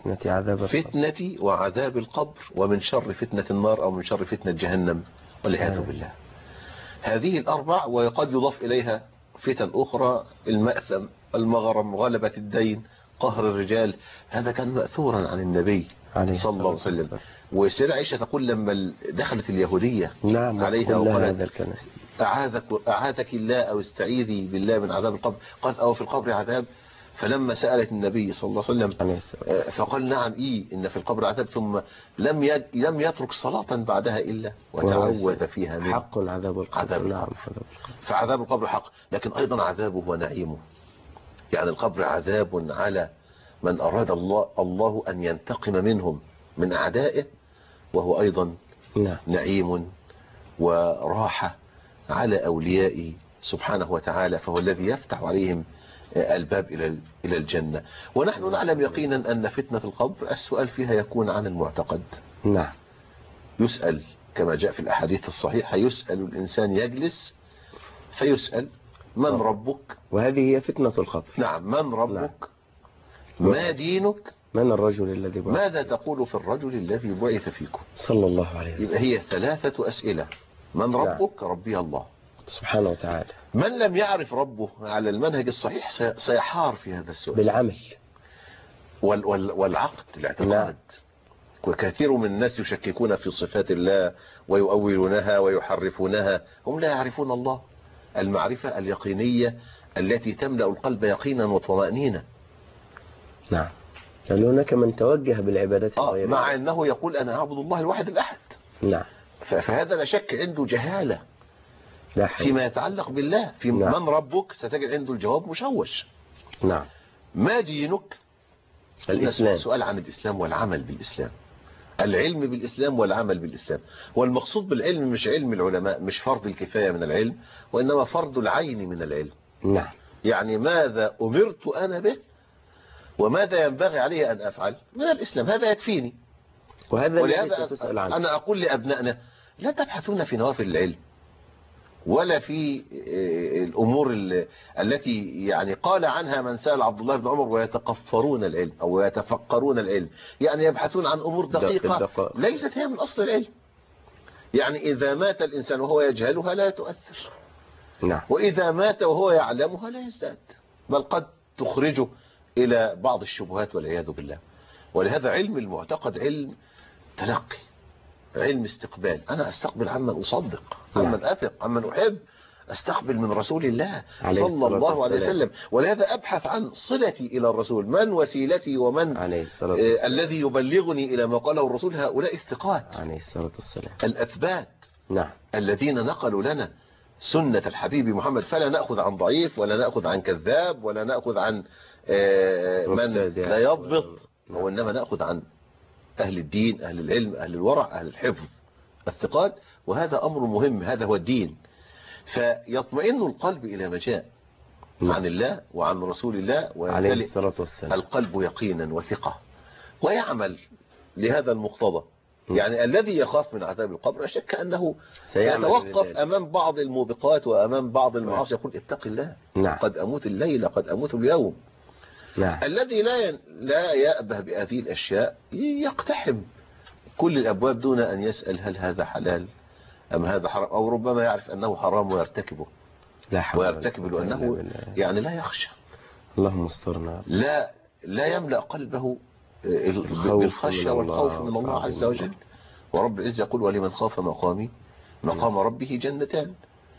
فتنة وعذاب القبر، ومن شر فتنة النار، أو من شر فتنة جهنم والعياذ بالله. هذه 4، وقد يضاف إليها فتن أخرى: المأثم، المغرم، غلبة الدين، قهر الرجال. هذا كان مأثورا عن النبي صلى الله عليه وسلم. والسيدة عائشة تقول لما دخلت اليهودية عليها وقالت: أعاذك الله أو استعيذي بالله من عذاب القبر. قالت: أو في القبر عذاب؟ فلما سألت النبي صلى الله عليه عليه وسلم السلام. فقال نعم إن في القبر عذاب، ثم لم يترك صلاة بعدها إلا وتعوذ فيها منه. حق عذاب القبر. عذاب نعم القبر. عذاب القبر. فعذاب القبر حق، لكن أيضا عذابه ونعيمه. يعني القبر عذاب على من أراد الله أن ينتقم منهم من أعدائه، وهو أيضا نعم. نعيم وراحة على أوليائه سبحانه وتعالى، فهو الذي يفتح عليهم الباب إلى الجنة. ونحن نعلم يقينا أن فتنة القبر السؤال فيها يكون عن المعتقد. نعم. يسأل كما جاء في الأحاديث الصحيحة، يسأل الإنسان يجلس فيسأل من ربك، وهذه هي فتنة القبر. نعم، من ربك، نعم. ما دينك، من الرجل الذي بعث، ماذا تقول في الرجل الذي بعث فيكم. صلى الله عليه يبقى وسلم. هي 3 أسئلة. من ربك؟ ربي الله سبحانه وتعالى. من لم يعرف ربه على المنهج الصحيح سيحار في هذا السؤال. بالعمل والعقد، الاعتقاد. وكثير من الناس يشككون في صفات الله ويؤولونها ويحرفونها، هم لا يعرفون الله. المعرفة اليقينية التي تملأ القلب يقينا وطمأنينة. نعم. لأن هناك من توجه بالعبادات غير مع أنه يقول أنا أعبد الله الواحد الأحد. نعم. فهذا لا شك عنده جهالة لا حول. فيما يتعلق بالله. في نعم. من ربك ستجد عنده الجواب مشوش. نعم. ما دينك؟ الإسلام. سؤال عن الإسلام والعمل بالإسلام، العلم بالإسلام والعمل بالإسلام. والمقصود بالعلم مش علم العلماء، مش فرض الكفاية من العلم، وإنما فرض العين من العلم. نعم. يعني ماذا أمرت أنا به وماذا ينبغي علي أن أفعل من الإسلام، هذا يكفيني. وهذا الذي ولهذا ستسأل عنه. أنا أقول لأبنائنا لا تبحثون في نوافل العلم ولا في الأمور التي يعني قال عنها من سأل عبد الله بن عمر ويتقفرون العلم أو يتفقرون العلم، يعني يبحثون عن أمور دقيقة ليست هي من أصل العلم. يعني إذا مات الإنسان وهو يجهلها لا تؤثر. نعم. وإذا مات وهو يعلمها لا يزداد، بل قد تخرجه إلى بعض الشبهات والعياذ بالله. ولهذا علم المعتقد علم تلقي، علم استقبال. أنا أستقبل عمن أصدق، عمن أثق، عمن أحب. أستقبل من رسول الله صلى الله عليه وسلم. ولهذا أبحث عن صلتي إلى الرسول، من وسيلتي ومن الذي يبلغني إلى ما قاله الرسول. هؤلاء الثقات عليه الصلاة والسلام، الأثبات. نعم. الذين نقلوا لنا سنة الحبيب محمد، فلا نأخذ عن ضعيف ولا نأخذ عن كذاب ولا نأخذ عن من لا يضبط، وإنما نأخذ عن أهل الدين، أهل العلم، أهل الورع، أهل الحفظ، الثقات. وهذا أمر مهم، هذا هو الدين. فيطمئن القلب إلى ما جاء عن الله وعن رسول الله، عليه الصلاة والسلام القلب يقينا وثقة، ويعمل لهذا المقتضى. يعني الذي يخاف من عذاب القبر لا شك أنه سيتوقف أمام بعض الموبقات وأمام بعض المعاصي، يقول اتق الله. نعم. قد أموت الليلة، قد أموت اليوم. نعم. الذي لا يأبه بهذه الأشياء يقتحم كل الأبواب دون أن يسأل هل هذا حلال أم هذا حرام، أو ربما يعرف أنه حرام ويرتكبه، ويرتكب لأنه يعني لا يخشى. اللهم استرنا. لا يملأ قلبه بالخشية والخوف من الله عز وجل. ورب العزة يقول ولمن خاف مقام ربه جنتان.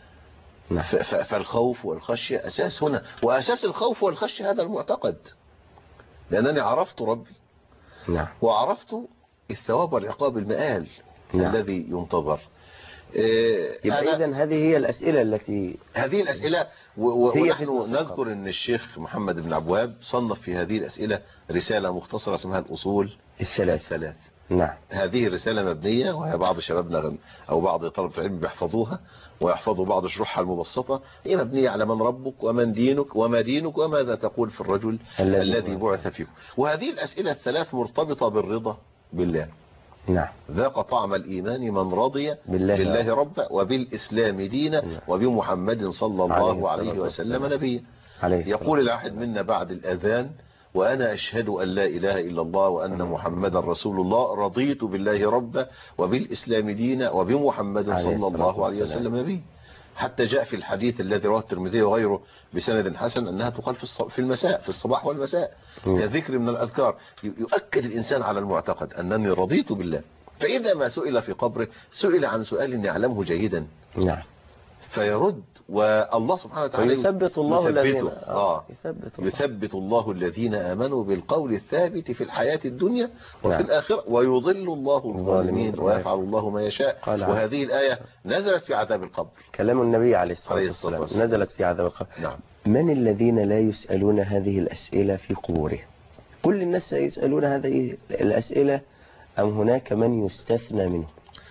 فالخوف والخشية أساس هنا، وأساس الخوف والخشية هذا المعتقد، لأنني عرفت ربي. نعم. وعرفت الثواب والعقاب، المآل الذي ينتظر. إذن هذه هي الأسئلة التي هذه الأسئلة ونحن نذكر أن الشيخ محمد بن عبد الوهاب صنف في هذه الأسئلة رسالة مختصرة اسمها الأصول الثلاث. نعم. هذه الرسالة مبنية، وهي بعض شبابنا أو بعض طلبة العلم بيحفظوها ويحفظوا بعض شروحها المبسطة. هي مبنية على من ربك ومن دينك وما دينك وماذا تقول في الرجل الذي بعث فيكم. وهذه الأسئلة الثلاث مرتبطة بالرضا بالله. نعم. ذاق طعم الإيمان من رضي بالله ربا وبالإسلام دينا وبمحمد صلى الله عليه وسلم نبيا. يقول الواحد منا بعد الأذان وأنا أشهد أن لا إله إلا الله وأن محمدا رسول الله، رضيت بالله ربا وبالإسلام دينا وبمحمد صلى الله عليه وسلم نبيا. حتى جاء في الحديث الذي رواه الترمذي وغيره بسند حسن أنها تقال في المساء، في الصباح والمساء، كذكر من الأذكار. يؤكد الإنسان على المعتقد أنني رضيت بالله. فإذا ما سئل في قبره سئل عن سؤال يعلمه جيدا. نعم. فيرد، والله سبحانه وتعالى ويثبت الله الذين يثبت الله الذين آمنوا بالقول الثابت في الحياة الدنيا وفي نعم. الآخرة ويضل الله الظالمين ويفعل الله ما يشاء. وهذه الآية نزلت في عذاب القبر، كلام النبي عليه الصلاة والسلام، نزلت في عذاب القبر. نعم. من الذين لا يسألون هذه الأسئلة في قبورهم؟ كل الناس يسألون هذه الأسئلة أم هناك من يستثنى منه؟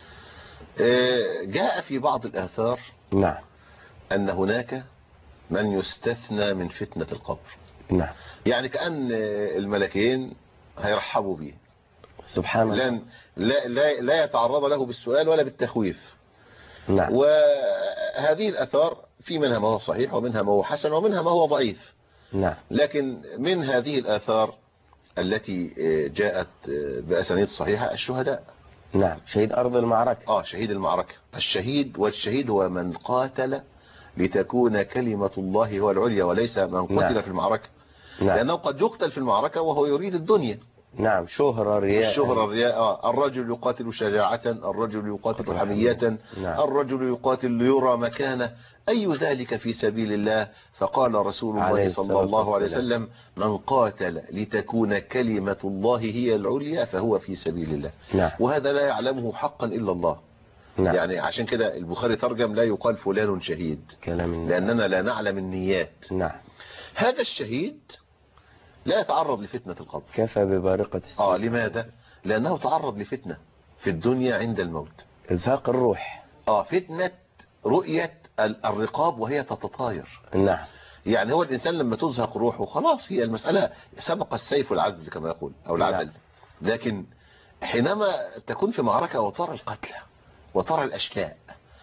جاء في بعض الآثار نعم أن هناك من يستثنى من فتنة القبر. نعم. يعني كأن الملكين هيرحبوا به، سبحان الله، لا يتعرض له بالسؤال ولا بالتخويف. نعم. وهذه الآثار في منها ما هو صحيح ومنها ما هو حسن ومنها ما هو ضعيف. نعم. لكن من هذه الآثار التي جاءت بأسانيد صحيحة الشهداء. نعم. شهيد أرض المعركة. شهيد المعركة. الشهيد، والشهيد هو من قاتل لتكون كلمة الله هو العليا، وليس من قتل نعم. في المعركة. نعم. لأنه قد يقتل في المعركة وهو يريد الدنيا. نعم. شهرة، رياء. الشهرة، الرياء. الرجل يقاتل شجاعة، الرجل يقاتل حمية. نعم. الرجل يقاتل ليرى مكانه. أي ذلك في سبيل الله؟ فقال رسول الله صلى الله عليه وسلم: من قاتل لتكون كلمة الله هي العليا فهو في سبيل الله. نعم. وهذا لا يعلمه حقا إلا الله. نعم. يعني عشان كده البخاري ترجم: لا يقال فلان شهيد، لأننا لا نعلم النيات. نعم. هذا الشهيد لا يتعرض لفتنة القبر. كفى ببارقة السيف. لماذا؟ لأنه تعرض لفتنة في الدنيا عند الموت، إزهاق الروح. فتنة رؤية الرقاب وهي تتطاير. نعم. يعني هو الإنسان لما تزهق روحه خلاص، هي المسألة سبق السيف والعدل كما يقول، أو العدل. نعم. لكن حينما تكون في معركة وترى القتلى وترى الأشلاء،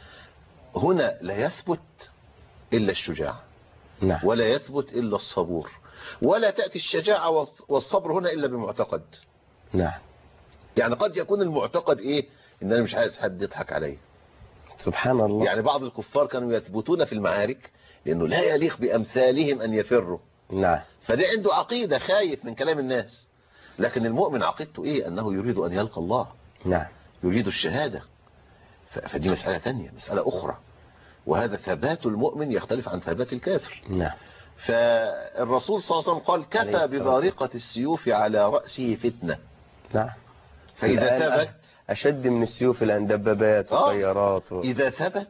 هنا لا يثبت إلا الشجاع. نعم. ولا يثبت إلا الصبور، ولا تأتي الشجاعة والصبر هنا إلا بمعتقد. نعم. يعني قد يكون المعتقد إن أنا مش عايز حد يضحك علي. سبحان الله. يعني بعض الكفار كانوا يثبتون في المعارك لأنه لا يليق بأمثالهم أن يفروا. نعم. فده عنده عقيدة، خايف من كلام الناس. لكن المؤمن عقيدته أنه يريد أن يلقى الله. نعم. يريد الشهادة. فدي مسألة تانية، مسألة أخرى. وهذا ثبات المؤمن يختلف عن ثبات الكافر. نعم. فالرسول صلى الله عليه وسلم قال: كفى ببارقة السيوف على رأسه فتنة. نعم. فإذا ثبت أشد من السيوف الآن دبابات وطيارات إذا ثبت.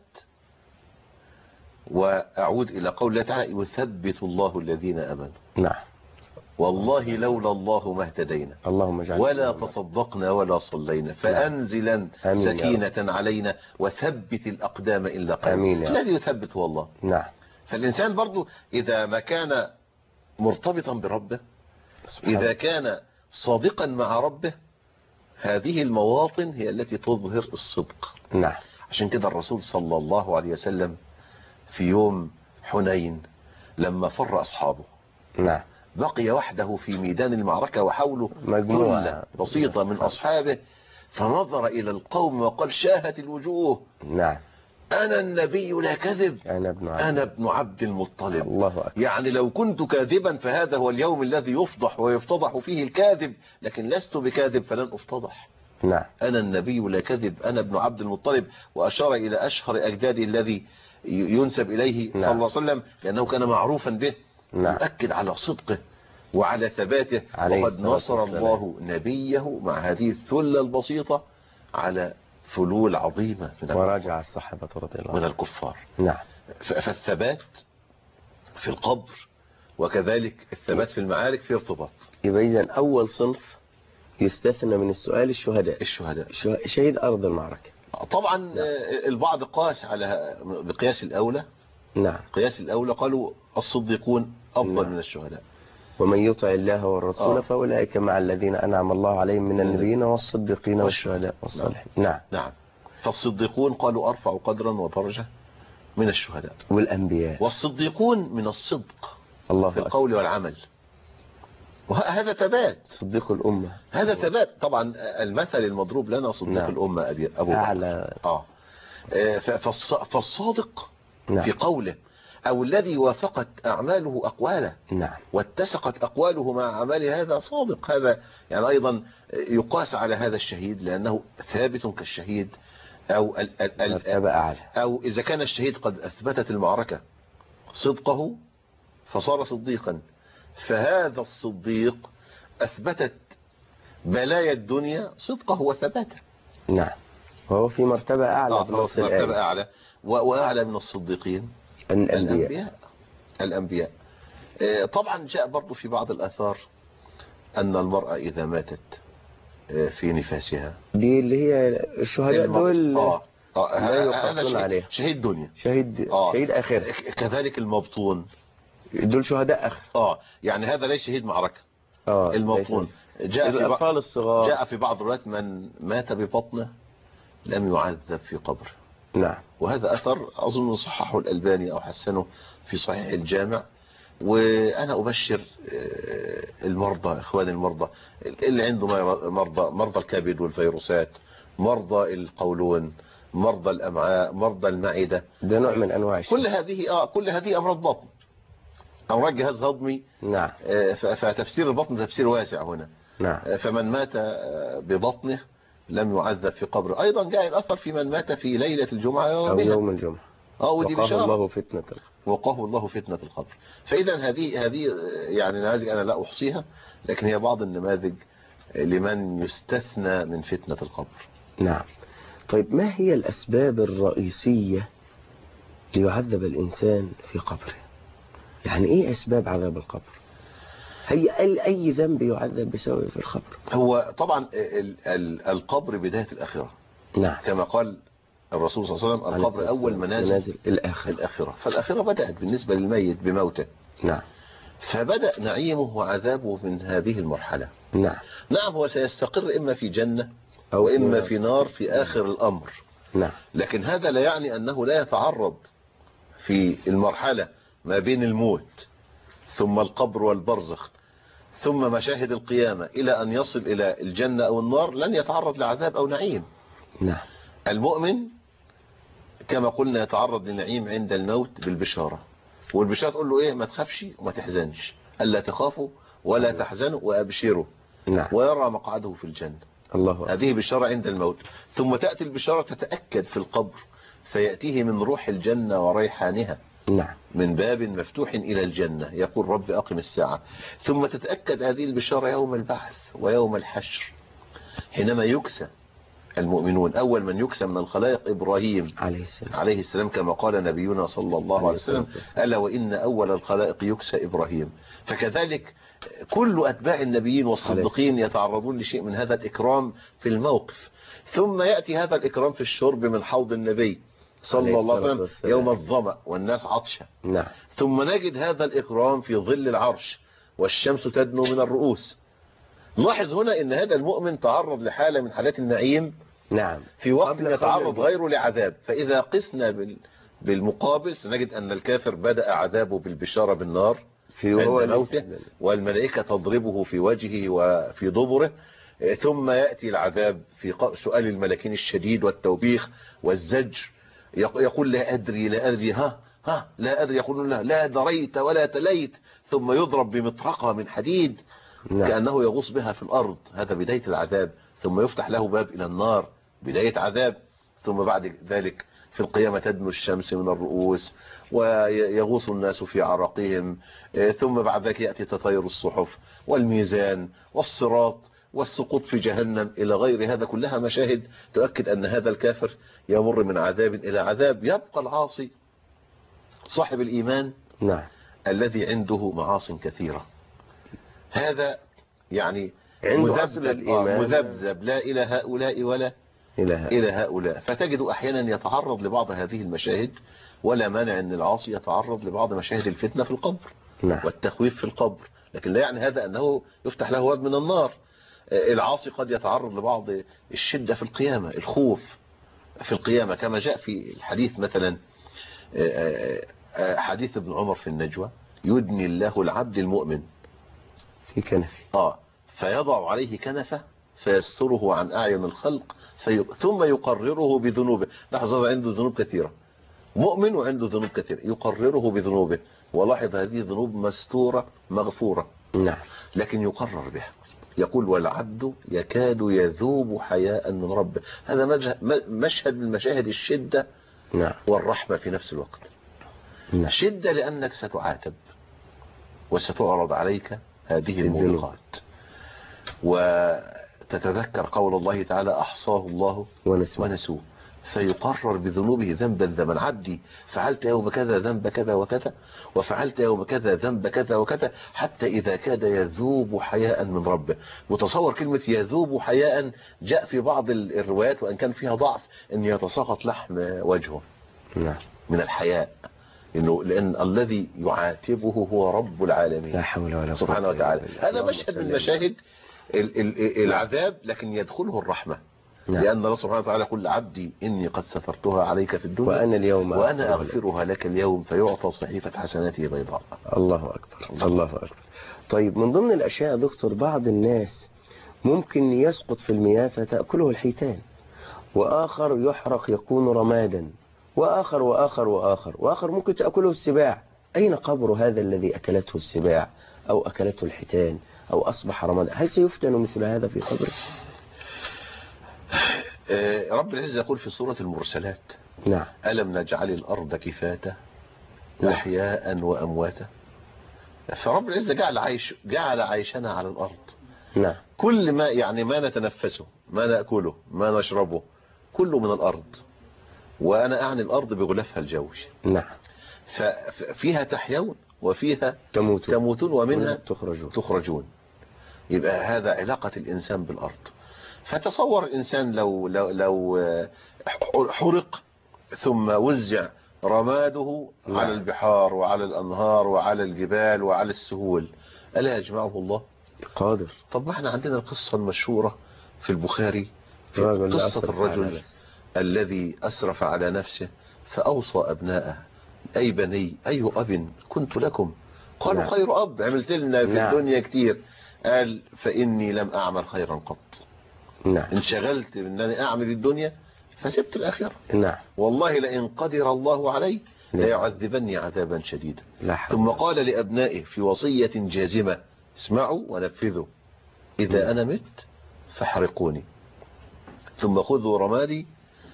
وأعود إلى قول الله تعالى: يثبت الله الذين آمنوا. نعم. والله لولا الله ما اهتدينا، اللهم اجعلنا ولا تصدقنا ولا صلينا، فأنزلا سكينة علينا وثبت الأقدام إلا قائم. الذي يثبت هو الله. نعم. فالإنسان برضو إذا ما كان مرتبطا بربه، إذا كان صادقا مع ربه، هذه المواطن هي التي تظهر الصدق. نعم. عشان كده الرسول صلى الله عليه وسلم في يوم حنين لما فر أصحابه، نعم، بقي وحده في ميدان المعركة وحوله ثلة بسيطة من أصحابه، فنظر إلى القوم وقال: شاهت الوجوه. نعم. أنا النبي لا كذب، أنا ابن عبد المطلب. الله أكبر. يعني لو كنت كاذبا فهذا هو اليوم الذي يفضح ويفتضح فيه الكاذب، لكن لست بكاذب فلن أفتضح. نعم. أنا النبي لا كذب، أنا ابن عبد المطلب. وأشار إلى أشهر أجداده الذي ينسب إليه صلى الله عليه وسلم، لأنه كان معروفا به. يؤكد على صدقه وعلى ثباته. وقد نصر الله نبيه مع هذه الثلة البسيطة على فلول عظيمة وراجع الصحابة رضي الله من الكفار. نعم. فالثبات في القبر وكذلك الثبات في المعارك في ارتباط. يبقى إذن أول صنف يستثنى من السؤال الشهداء. شهيد أرض المعركة. طبعا نعم. البعض قاس على بقياس الأولى. نعم. قياس الأولى قالوا الصديقون أفضل نعم. من الشهداء. ومن يطع الله والرسول فأولئك مع الذين أنعم الله عليهم من النبيين والصديقين والشهداء والصالحين. نعم. نعم. فالصديقون قالوا أرفع قدرا ودرجة من الشهداء والأنبياء. والصديقون من الصدق الله في القول والعمل، وهذا ثبات. صديق الأمة هذا ثبات. طبعا المثل المضروب لنا صديق نعم. الأمة أبو بكر. فالصادق نعم. في قوله، أو الذي وافقت أعماله أقواله نعم. واتسقت أقواله مع أعماله، هذا صادق. هذا يعني أيضا يقاس على هذا الشهيد، لأنه ثابت كالشهيد أو مرتبة أعلى. أو إذا كان الشهيد قد أثبتت المعركة صدقه فصار صديقا، فهذا الصديق أثبتت بلايا الدنيا صدقه وثباته. نعم، وهو في مرتبة أعلى هو بنص في مرتبة الآية. أعلى وأعلى من الصديقين الأنبياء. طبعا جاء برضو في بعض الآثار أن المرأة إذا ماتت في نفاسها، دي اللي هي الشهداء دول لا هذا يقصون عليها. شهيد دنيا، شهيد آخر. كذلك المبطون دول شهداء آخر. يعني هذا ليس شهيد معركة. المبطون الأطفال الصغار، جاء في بعض الروايات من مات ببطنه لم يعذب في قبره. نعم. وهذا أثر أظن صححه الألباني أو حسنه في صحيح الجامع. وأنا أبشر المرضى، إخواني المرضى اللي عنده مرضى الكبد والفيروسات، مرضى القولون، مرضى الأمعاء، مرضى المعدة، ده نوع من أنواع الشفاء. كل هذه أمراض بطن، أمراض جهاز هضمي. نعم. فتفسير البطن تفسير واسع هنا. نعم. فمن مات ببطنه لم يعذب في قبره. أيضا جاء الأثر في من مات في ليلة الجمعة أو يوم الجمعة وقاه الله فتنة القبر. وقاه الله فتنة القبر. فإذا هذه يعني نماذج أنا لا أحصيها، لكن هي بعض النماذج لمن يستثنى من فتنة القبر. نعم. طيب، ما هي الأسباب الرئيسية ليعذب الإنسان في قبره؟ يعني إيه أسباب عذاب القبر؟ هي أي ذنب يعذب بسببه في القبر؟ هو طبعا القبر بداية الآخرة. نعم. كما قال الرسول صلى الله عليه وسلم القبر أول منازل الآخرة. فالآخرة بدأت بالنسبة للميت بموته. نعم. فبدأ نعيمه وعذابه من هذه المرحلة. نعم. هو سيستقر إما في جنة وإما في نار في آخر الأمر. نعم. لكن هذا لا يعني أنه لا يتعرض في المرحلة ما بين الموت ثم القبر والبرزخ ثم مشاهد القيامة إلى أن يصل إلى الجنة أو النار، لن يتعرض لعذاب أو نعيم. نعم. المؤمن كما قلنا يتعرض لنعيم عند الموت بالبشارة، والبشارة تقول له إيه؟ ما تخافش وما تحزنش، ألا تخافوا ولا تحزنوا وأبشروا. نعم. ويرى مقعده في الجنة. الله. هذه بشارة عند الموت. ثم تأتي البشارة تتأكد في القبر، فيأتيه من روح الجنة وريحانها. نعم. من باب مفتوح إلى الجنة، يقول رب أقم الساعة. ثم تتأكد هذه البشارة يوم البعث ويوم الحشر، حينما يكسى المؤمنون. أول من يكسى من الخلائق إبراهيم عليه السلام كما قال نبينا صلى الله عليه وسلم ألا وإن أول الخلائق يكسى إبراهيم. فكذلك كل أتباع النبيين والصديقين يتعرضون لشيء من هذا الإكرام في الموقف. ثم يأتي هذا الإكرام في الشرب من حوض النبي صلى الله عليه وسلم يوم الظمأ والناس عطشة. نعم. ثم نجد هذا الإكرام في ظل العرش والشمس تدنو من الرؤوس. نلاحظ هنا ان هذا المؤمن تعرض لحالة من حالات النعيم. نعم. في وقت يتعرض غيره لعذاب. فإذا قسنا بالمقابل سنجد أن الكافر بدأ عذابه بالبشارة بالنار عند موته، والملائكة تضربه في وجهه وفي دبره. ثم يأتي العذاب في سؤال الملكين الشديد والتوبيخ والزجر. يقول لا أدري لا أدري لا أدري، يقولون لا دريت ولا تليت. ثم يضرب بمطرقة من حديد كأنه يغوص بها في الأرض. هذا بداية العذاب. ثم يفتح له باب إلى النار، بداية عذاب. ثم بعد ذلك في القيامة تدنو الشمس من الرؤوس ويغوص الناس في عرقهم. ثم بعد ذلك يأتي تطير الصحف والميزان والصراط والسقوط في جهنم إلى غير هذا. كلها مشاهد تؤكد أن هذا الكافر يمر من عذاب إلى عذاب. يبقى العاصي صاحب الإيمان الذي عنده معاص كثيرة. هذا يعني مذبذب لا إلى هؤلاء ولا إلى هؤلاء. فتجد أحيانا يتعرض لبعض هذه المشاهد، ولا مانع أن العاصي يتعرض لبعض مشاهد الفتنة في القبر والتخويف في القبر. لكن لا يعني هذا أنه يفتح له باب من النار. العاصي قد يتعرض لبعض الشدة في القيامة، الخوف في القيامة، كما جاء في الحديث مثلا حديث ابن عمر في النجوى: يدني الله العبد المؤمن في كنفه فيضع عليه كنفه فيستره عن أعين الخلق ثم يقرره بذنوبه. لحظة، عنده ذنوب كثيرة، مؤمن وعنده ذنوب كثيرة، يقرره بذنوبه. ولاحظ هذه ذنوب مستورة مغفورة، لكن يقرر بها. يقول والعبد يكاد يذوب حياء من ربه. هذا مشهد من مشاهد الشدة نعم. والرحمة في نفس الوقت. نعم. شدة لأنك ستعاتب وستعرض عليك هذه الموبقات، وتتذكر قول الله تعالى أحصاه الله ونسوه، فيقرر بذنوبه ذنبا ذنبا. عبدي فعلت يوم كذا ذنب كذا وكذا، وفعلت يوم كذا ذنب كذا وكذا، حتى إذا كاد يذوب حياء من ربه. متصور كلمة يذوب حياء جاء في بعض الروايات وأن كان فيها ضعف أن يتساقط لحم وجهه من الحياء، لأن الذي يعاتبه هو رب العالمين لا حول ولا قوة سبحانه وتعالى. هذا مشهد من مشاهد العذاب، لكن يدخله الرحمة. لأن الله سبحانه وتعالى يقول عبدي إني قد سترتها عليك في الدنيا وأنا أغفرها لك اليوم، فيعطى صحيفة حسناته بيضاء. الله أكبر. الله أكبر. طيب من ضمن الأشياء يا دكتور، بعض الناس ممكن يسقط في المياه فتأكله الحيتان، وآخر يحرق يكون رمادا، وآخر ممكن تأكله السباع. أين قبر هذا الذي أكلته السباع أو أكلته الحيتان أو أصبح رمادا؟ هل سيفتن مثل هذا في قبره؟ رب العزة يقول في سورة المرسلات نعم. ألم نجعل الأرض كفاتا أحياء وأمواتا. فرب العزة جعل عيشنا على الأرض. نعم. كل ما يعني ما نتنفسه، ما نأكله، ما نشربه، كله من الأرض. وأنا أعني الأرض بغلافها الجوي. نعم. ففيها تحيون وفيها تموتون ومنها تخرجون. يبقى هذا علاقة الإنسان بالأرض. فتصور الإنسان لو حرق ثم وزع رماده على البحار وعلى الأنهار وعلى الجبال وعلى السهول، ألا يجمعه الله؟ قادر. طب ما احنا عندنا القصة المشهورة في البخاري، في قصة الرجل الذي أسرف على نفسه فأوصى أبناءه أي بني أي أب كنت لكم؟ قالوا نعم. خير أب، عملت لنا في نعم. الدنيا كتير. قال فإني لم أعمل خيرا قط. نعم. انشغلت بأنني أعمل الدنيا فسبت الآخرة. نعم. والله لئن قدر الله علي ليعذبني عذابا شديدا. ثم قال لأبنائه في وصية جازمة اسمعوا ونفذوا إذا أنا مت فاحرقوني ثم خذوا رمادي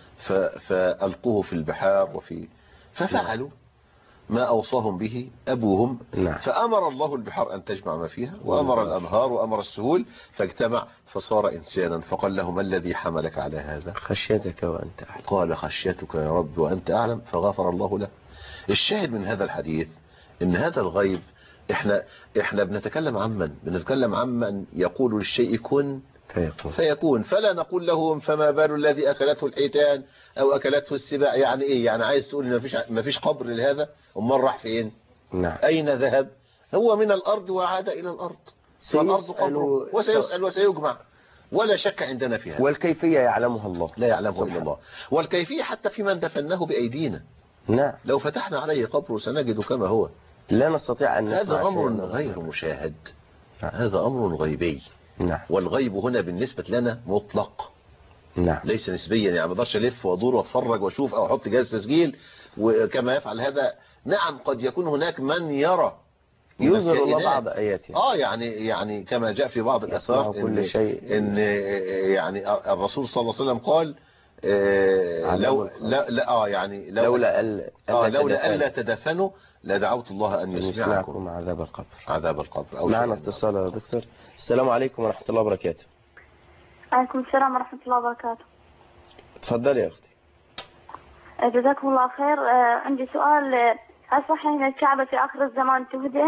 فألقوه في البحار ففعلوا ما أوصاهم به أبوهم. فأمر الله البحار أن تجمع ما فيها، وأمر الأنهار وأمر السهول فاجتمع فصار إنسانا. فقال له ما الذي حملك على هذا؟ خشيتك وأنت أعلم. قال خشيتك يا رب وأنت أعلم، فغفر الله له. الشاهد من هذا الحديث إن هذا الغيب إحنا بنتكلم عمن يقول للشيء كن فيكون. فلا نقول له فما بال الذي أكلته الحيتان أو أكلته السباع. يعني إيه؟ يعني عايز تقول إن ما فيش قبر لهذا؟ أمال راح فين؟ نعم. أين ذهب؟ هو من الأرض وعاد إلى الأرض، فالأرض قبره وسيسأل وسيجمع، ولا شك عندنا فيها. والكيفية يعلمها الله، لا يعلمها إلا الله. والكيفية حتى في من دفناه بأيدينا. نعم. لو فتحنا عليه قبره سنجد كما هو، لا نستطيع أن نسمع. هذا أمر غير مشاهد. نعم. هذا أمر غيبي. نعم. والغيب هنا بالنسبة لنا مطلق. نعم. ليس نسبيا، يعني ما اقدرش الف وادور واتفرج واشوف او احط جهاز تسجيل وكما يفعل هذا. نعم قد يكون هناك من يرى يظهر الله بعض اياته. يعني كما جاء في بعض الاثار كل شيء ان يعني الرسول صلى الله عليه وسلم قال لولا الا تدفنوا لدعوت الله ان يسمعكم عذاب القبر. معنا اتصال يا دكتور. السلام عليكم ورحمة الله وبركاته. عليكم السلام ورحمة الله وبركاته. تفضلي يا أختي. جزاكم الله خير. عندي سؤال، هل صحيح أن الكعبة في آخر الزمان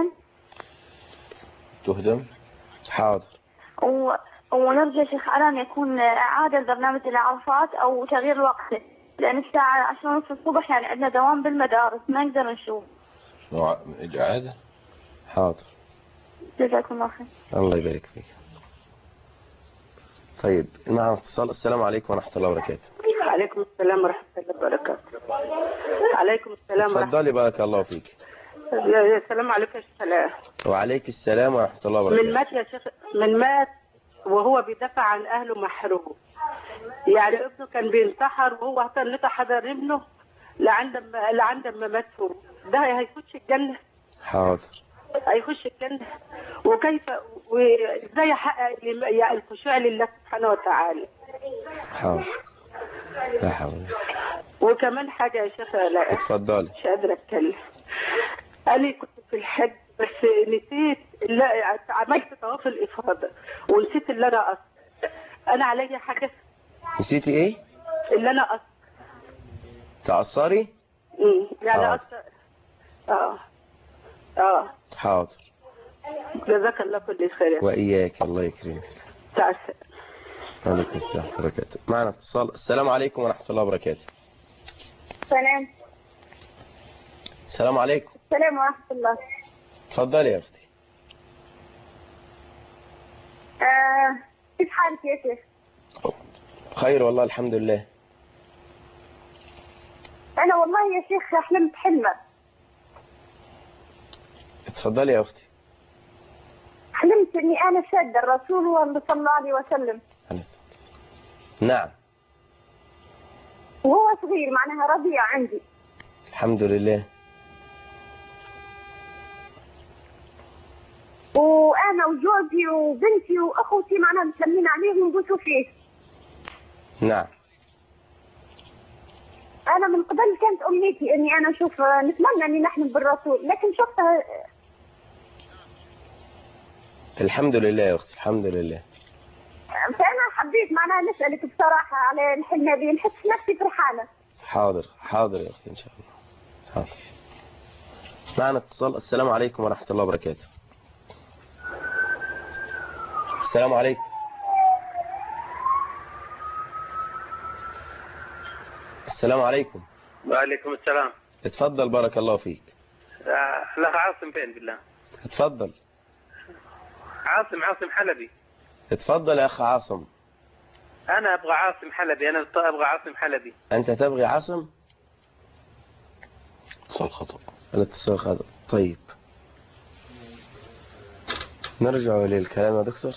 تهدم؟ حاضر. ونرجو شيخ علان يكون إعادة البرنامج إلى عرفات أو تغيير الوقت، لأن الساعة 10:30 الصبح يعني عندنا دوام بالمدارس ما نقدر نشوف. إعادة؟ حاضر. جزاكم الله خير. الله يبارك فيك. طيب معنا اتصال. السلام عليكم ورحمة الله وبركاته. عليكم السلام ورحمة الله وبركاته. عليكم السلام. تفضلي بارك الله فيك. السلام عليكم. السلام. وعليك السلام ورحمة الله وبركاته. من مات يا شيخ، من مات وهو بيدافع عن أهله محروم، يعني ابنه كان بينتحر وهو اعتنى حضر ابنه لعند ما مات هو، ده هيخش الجنة؟ حاضر. هيخش الجنة؟ وكيف وازاي يحقق الخشوع لله سبحانه وتعالى؟ حاضر. لا حول. وكمان حاجة يا شيخ، لا اتفضلي. مش قادرة اتكلم. أنا كنت في الحج بس نسيت، لا عملت طواف الإفاضة ونسيت اللي أنا أصل. أنا عليا حاجة؟ نسيتي ايه؟ اللي أنا أصل. تقصري؟ يعني حاضر. أصل. حاضر. جزاك الله كل خير. وإياك، الله يكرمك. مع السلامة. عليكم السلام ورحمة الله وبركاته. معنا اتصال. السلام عليكم ورحمة الله وبركاته. سلام. السلام عليكم. السلام ورحمة الله. اتفضلي يا أختي. كيف حالك يا شيخ؟ خير والله الحمد لله. أنا والله يا شيخ حلمت حلمة. اتفضلي يا أختي. حلمت إني أنا شادة الرسول صلى الله عليه وسلم. نعم. وهو صغير معناها رضيع عندي. الحمد لله. وأنا وجوزي وبنتي وأخوتي معناها متلمين عليه ونبوسوا فيه. نعم. أنا من قبل كانت أمنيتي إني أنا أشوف، نتمنى إني نحلم بالرسول، لكن شفتها. الحمد لله يا أختي، الحمد لله. فأنا حبيت معناها نسألك بصراحة على الحلم هذه، نحس نفسي فرحانة. حاضر حاضر يا أختي إن شاء الله. حاضر. معنا اتصال. السلام عليكم ورحمة الله وبركاته. السلام عليكم. السلام عليكم. وعليكم السلام. اتفضل بارك الله فيك. الأخ عاصم فين بالله؟ اتفضل. عاصم حلبي. اتفضل يا أخ عاصم. أنا أبغى عاصم حلبي، أنا أبغى عاصم حلبي. أنت تبغي عاصم؟ اتصال خطأ. الاتصال خطأ. طيب نرجع للكلام يا دكتور.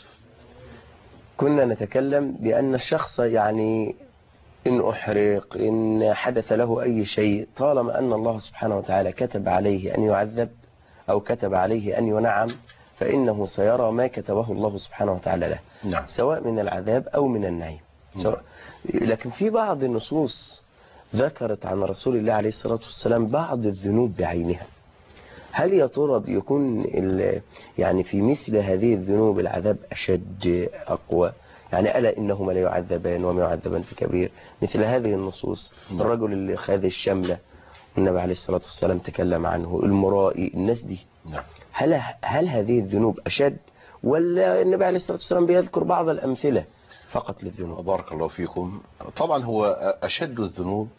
كنا نتكلم بأن الشخص يعني إن أحرق، إن حدث له أي شيء، طالما أن الله سبحانه وتعالى كتب عليه أن يعذب أو كتب عليه أن ينعم، فإنه سيرى ما كتبه الله سبحانه وتعالى له. نعم. سواء من العذاب أو من النعيم. لكن في بعض النصوص ذكرت عن رسول الله عليه الصلاة والسلام بعض الذنوب بعينها. هل يا ترى بيكون يعني في مثل هذه الذنوب العذاب أشد أقوى؟ يعني ألا إنهما لا يعذبان وما يعذبان في كبير، مثل هذه النصوص. الرجل اللي خاذ الشملة النبي عليه الصلاة والسلام تكلم عنه، المرائي، الناس دي. نعم. هل هذه الذنوب أشد، ولا النبي عليه الصلاة والسلام بيذكر بعض الأمثلة فقط للذنوب؟ بارك الله فيكم. طبعا هو أشد الذنوب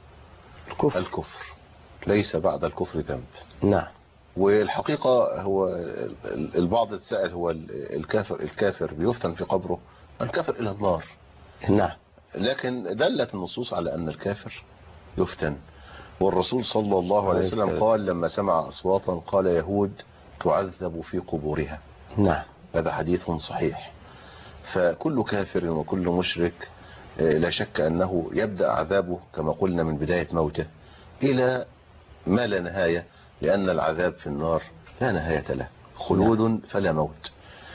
الكفر، ليس بعد الكفر ذنب. نعم. والحقيقة هو البعض تسأل، هو الكافر بيفتن في قبره؟ الكافر إلى النار. نعم. لكن دلت النصوص على أن الكافر يفتن. والرسول صلى الله عليه وسلم قال لما سمع أصواتا قال يهود تعذب في قبورها. نعم. هذا حديث صحيح. فكل كافر وكل مشرك لا شك أنه يبدأ عذابه كما قلنا من بداية موته إلى ما لا نهاية، لأن العذاب في النار لا نهاية له، خلود فلا موت.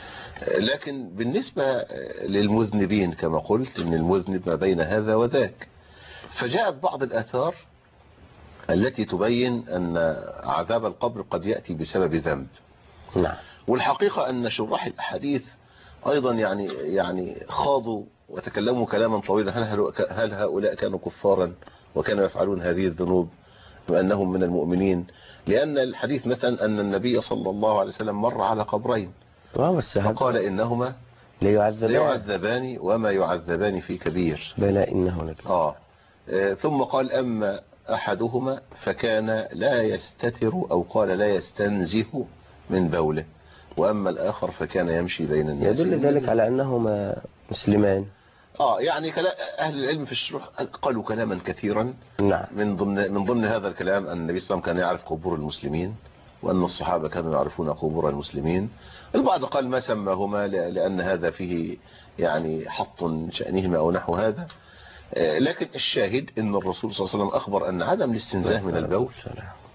لكن بالنسبة للمذنبين كما قلت إن المذنب ما بين هذا وذاك، فجاءت بعض الآثار التي تبين أن عذاب القبر قد يأتي بسبب ذنب. نعم. والحقيقة أن شراح الحديث أيضا يعني خاضوا وتكلموا كلاما طويلا. هل هؤلاء كانوا كفارا وكانوا يفعلون هذه الذنوب وأنهم من المؤمنين؟ لأن الحديث مثلا أن النبي صلى الله عليه وسلم مر على قبرين فقال إنهما ليعذبان وما يعذبان في كبير بلى إنه لك. ثم قال أما أحدهما فكان لا يستتر أو قال لا يستنزه من بوله، وأما الآخر فكان يمشي بين الناس. يدل ذلك على أنهما مسلمان. يعني أهل العلم في الشروح قالوا كلاما كثيرا. نعم. من ضمن هذا الكلام أن النبي صلى الله عليه وسلم كان يعرف قبور المسلمين، وأن الصحابة كانوا يعرفون قبور المسلمين. البعض قال ما سماهما لأن هذا فيه يعني حط شأنهما أو نحو هذا. لكن الشاهد أن الرسول صلى الله عليه وسلم أخبر أن عدم الاستنزاه من البول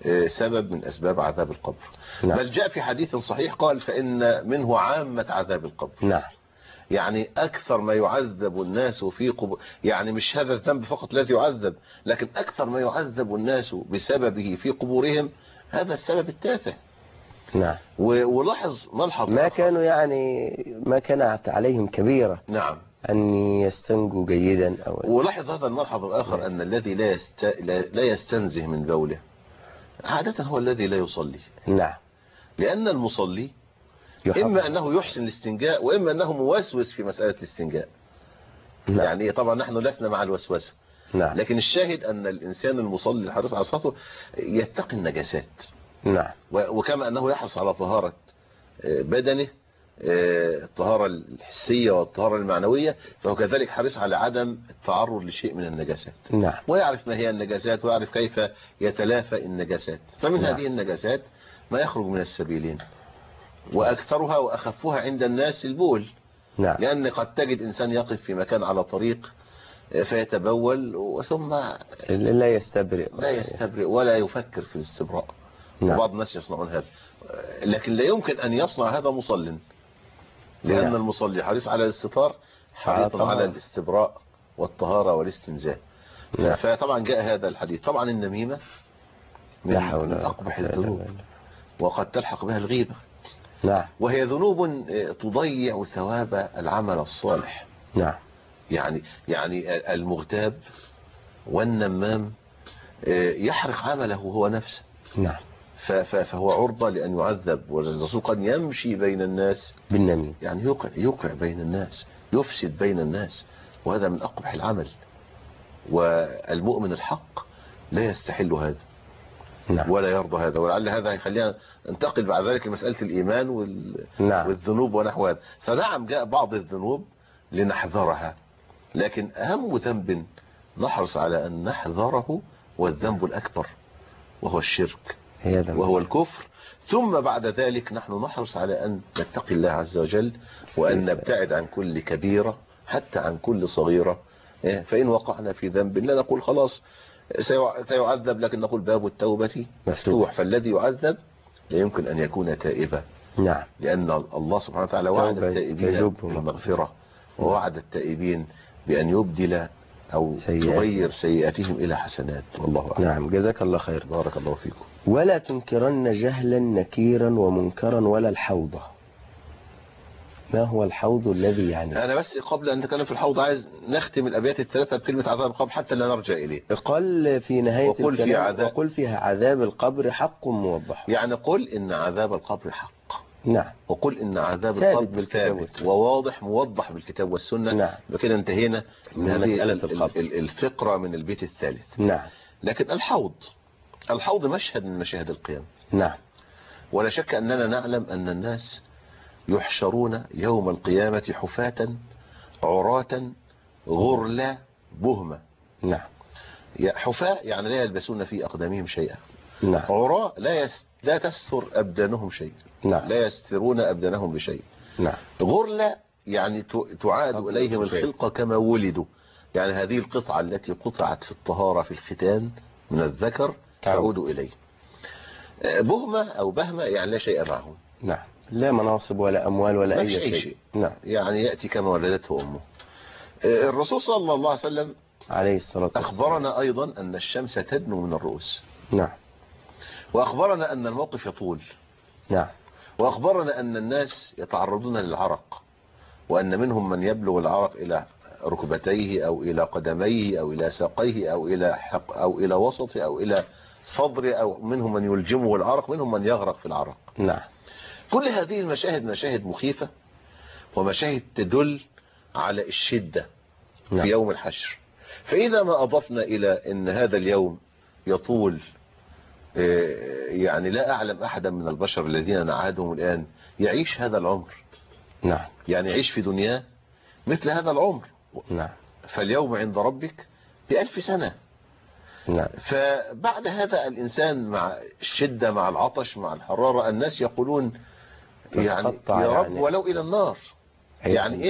سبب من أسباب عذاب القبر. نعم. بل جاء في حديث صحيح قال فإن منه عامة عذاب القبر. نعم. يعني أكثر ما يعذب الناس في قبور، يعني مش هذا الذنب فقط الذي يعذب، لكن أكثر ما يعذب الناس بسببه في قبورهم هذا السبب التافه. نعم. ولاحظ ملحظ ما آخر. كانوا يعني ما كانت عليهم كبيرة نعم. أن يستنجوا جيدا ولاحظ هذا الملحظ الآخر أن الذي لا يستنزه من بوله عادة هو الذي لا يصلي. نعم. لأن المصلي إما أنه يحسن الاستنجاء وإما أنه موسوس في مسألة الاستنجاء. نعم. يعني طبعا نحن لسنا مع الوسوسة. نعم. لكن الشاهد أن الإنسان المصلي الحريص على صلاته يتقي النجاسات. نعم. وكما أنه يحرص على طهارة بدنه، الطهارة الحسية والطهارة المعنوية، فهو كذلك حريص على عدم التعرض لشيء من النجاسات. نعم. ويعرف ما هي النجاسات ويعرف كيف يتلافى النجاسات. فمن نعم. هذه النجاسات ما يخرج من السبيلين، وأكثرها وأخفها عند الناس البول. نعم. لأن قد تجد إنسان يقف في مكان على طريق فيتبول ثم لا يستبرئ ولا يفكر في الاستبراء. نعم. وبعض الناس يصنعون هذا، لكن لا يمكن أن يصنع هذا مصل، لأن نعم. المصلي حريص على الاستطار، حريص على الاستبراء والطهارة والاستنزاء. نعم. فطبعا جاء هذا الحديث. طبعا النميمة من أقبح الذنوب، وقد تلحق بها الغيبة. نعم. وهي ذنوب تضيع ثواب العمل الصالح. نعم. يعني المغتاب والنمام يحرق عمله هو نفسه. نعم. فهو عرضة لأن يعذب. والرسول قد يمشي بين الناس بالنميم، يعني يوقع بين الناس، يفسد بين الناس، وهذا من أقبح العمل. والمؤمن الحق لا يستحل هذا. نعم. ولا يرضى هذا. ولعل هذا يخلينا ننتقل بعد ذلك لمسألة الإيمان نعم. والذنوب ونحو هذا. فنعم جاء بعض الذنوب لنحذرها، لكن أهم ذنب نحرص على أن نحذره والذنب الأكبر، وهو الشرك وهو الكفر. ثم بعد ذلك نحن نحرص على أن نتقي الله عز وجل، وأن نبتعد عن كل كبيرة حتى عن كل صغيرة. فإن وقعنا في ذنب لا نقول خلاص سيعذب، لكن نقول باب التوبة مفتوح. فالذي يعذب لا يمكن أن يكون تائبا. نعم. لأن الله سبحانه وتعالى وعد التائبين بالمغفرة، ووعد التائبين بأن يبدل أو تغير سيئاتهم إلى حسنات. والله أعلم. نعم. جزاك الله خير. بارك الله فيكم. ولا تنكرن جهلا نكيرا ومنكرا ولا الحوض. ما هو الحوض الذي يعني؟ أنا بس قبل أن نتكلم في الحوض عايز نختم الأبيات الثلاثة بكلمة عذاب القبر حتى لا نرجع إليه. قال في نهاية الكلام وقل فيها عذاب القبر حق موضح. يعني قل إن عذاب القبر حق. نعم. وقل إن عذاب القبر ثابت وواضح موضح بالكتاب والسنة. نعم. بكده انتهينا من هذه الفقرة من البيت الثالث. نعم. لكن الحوض مشهد من مشاهد القيامة. نعم. ولا شك أننا نعلم أن الناس يحشرون يوم القيامة حفاة عراة غرلا بهمة. نعم. حفاة يعني لا يلبسون في أقدامهم شيئا. نعم. عراة لا تستر أبدانهم شيء. نعم. لا يسترون أبدانهم بشيء. نعم. غرلا يعني تعاد إليهم الخلقة كما ولدوا. يعني هذه القطعة التي قطعت في الطهارة في الختان من الذكر تعود إليه. بهمة أو بهمة يعني لا شيء معهم. نعم. لا مناصب ولا أموال ولا أي شيء. نعم. يعني يأتي كما ولدته أمه. الرسول صلى الله عليه وسلم عليه الصلاة والسلام أخبرنا أيضا أن الشمس تدنو من الرؤوس. نعم. وأخبرنا أن الموقف يطول. نعم. وأخبرنا أن الناس يتعرضون للعرق، وأن منهم من يبلغ العرق إلى ركبتيه أو إلى قدميه أو إلى ساقيه أو إلى وسطه أو إلى صدره، أو منهم من يلجمه العرق، منهم من يغرق في العرق. نعم. كل هذه المشاهد مشاهد مخيفة، ومشاهد تدل على الشدة في يوم الحشر. فإذا ما أضفنا إلى أن هذا اليوم يطول، يعني لا أعلم أحدا من البشر الذين نعهدهم الآن يعيش هذا العمر. نعم. يعني يعيش في دنياه مثل هذا العمر. نعم. فاليوم عند ربك ب1000 سنة. نعم. فبعد هذا الإنسان مع الشدة مع العطش مع الحرارة الناس يقولون يعني يا رب ولو إلى النار. يعني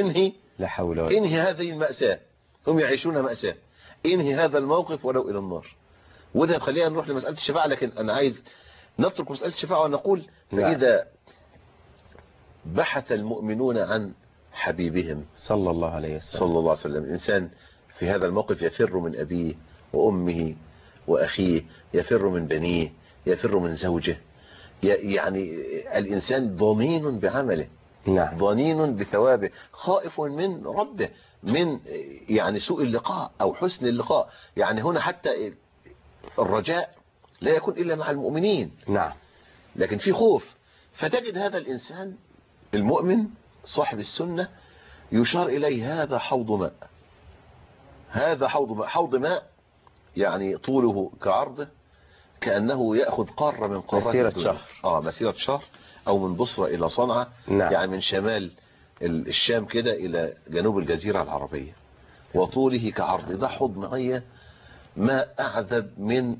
انهي هذه المأساة. هم يعيشون مأساة. انهي هذا الموقف ولو إلى النار. وده خلينا نروح لمسألة الشفاعة، لكن أنا عايز نترك مسألة الشفاعة ونقول فإذا بحث المؤمنون عن حبيبهم صلى الله عليه وسلم صلى الله عليه وسلم، الإنسان في هذا الموقف يفر من أبيه وأمه وأخيه، يفر من بنيه، يفر من زوجه، يعني الإنسان ضنين بعمله، نعم ضنين بثوابه، خائف من ربه، من يعني سوء اللقاء أو حسن اللقاء. يعني هنا حتى الرجاء لا يكون إلا مع المؤمنين، نعم، لكن في خوف. فتجد هذا الإنسان المؤمن صاحب السنة يشار إليه هذا حوض ماء، هذا حوض ماء، حوض ماء يعني طوله كعرضه، كأنه يأخذ قارة من قارات مسيرة الدنيا. شهر. مسيرة شهر، أو من بصرة إلى صنعاء، نعم. يعني من شمال الشام كده إلى جنوب الجزيرة العربية، وطوله كعرض. ده حوض مائية ما أعذب من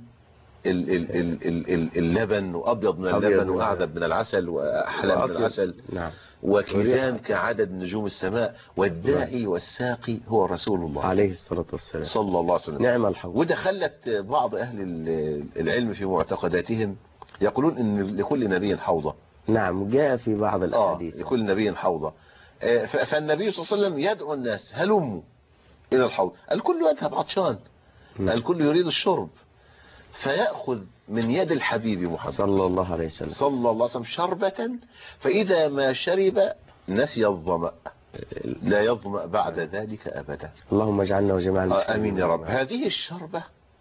اللبن، وأبيض من اللبن، وأعذب من العسل، وأحلى من العسل. نعم. وكيزان كعدد نجوم السماء، والداعي والساقي هو رسول الله عليه الصلاة والسلام صلى الله عليه وسلم. نعم الحوض. وده خلت بعض أهل العلم في معتقداتهم يقولون إن لكل نبي حوضة. نعم، جاء في بعض الأحاديث لكل نبي حوضة. فالنبي صلى الله عليه وسلم يدعو الناس هلموا إلى الحوض، الكل يذهب عطشان، الكل يريد الشرب، فيأخذ من يد الحبيب محمد صلى الله عليه وسلم شربة، فإذا ما شرب نسي الظمأ، لا يظمأ بعد ذلك أبدا. اللهم اجعلنا وجميع المسلمين آمين يا رب. هذه الشربة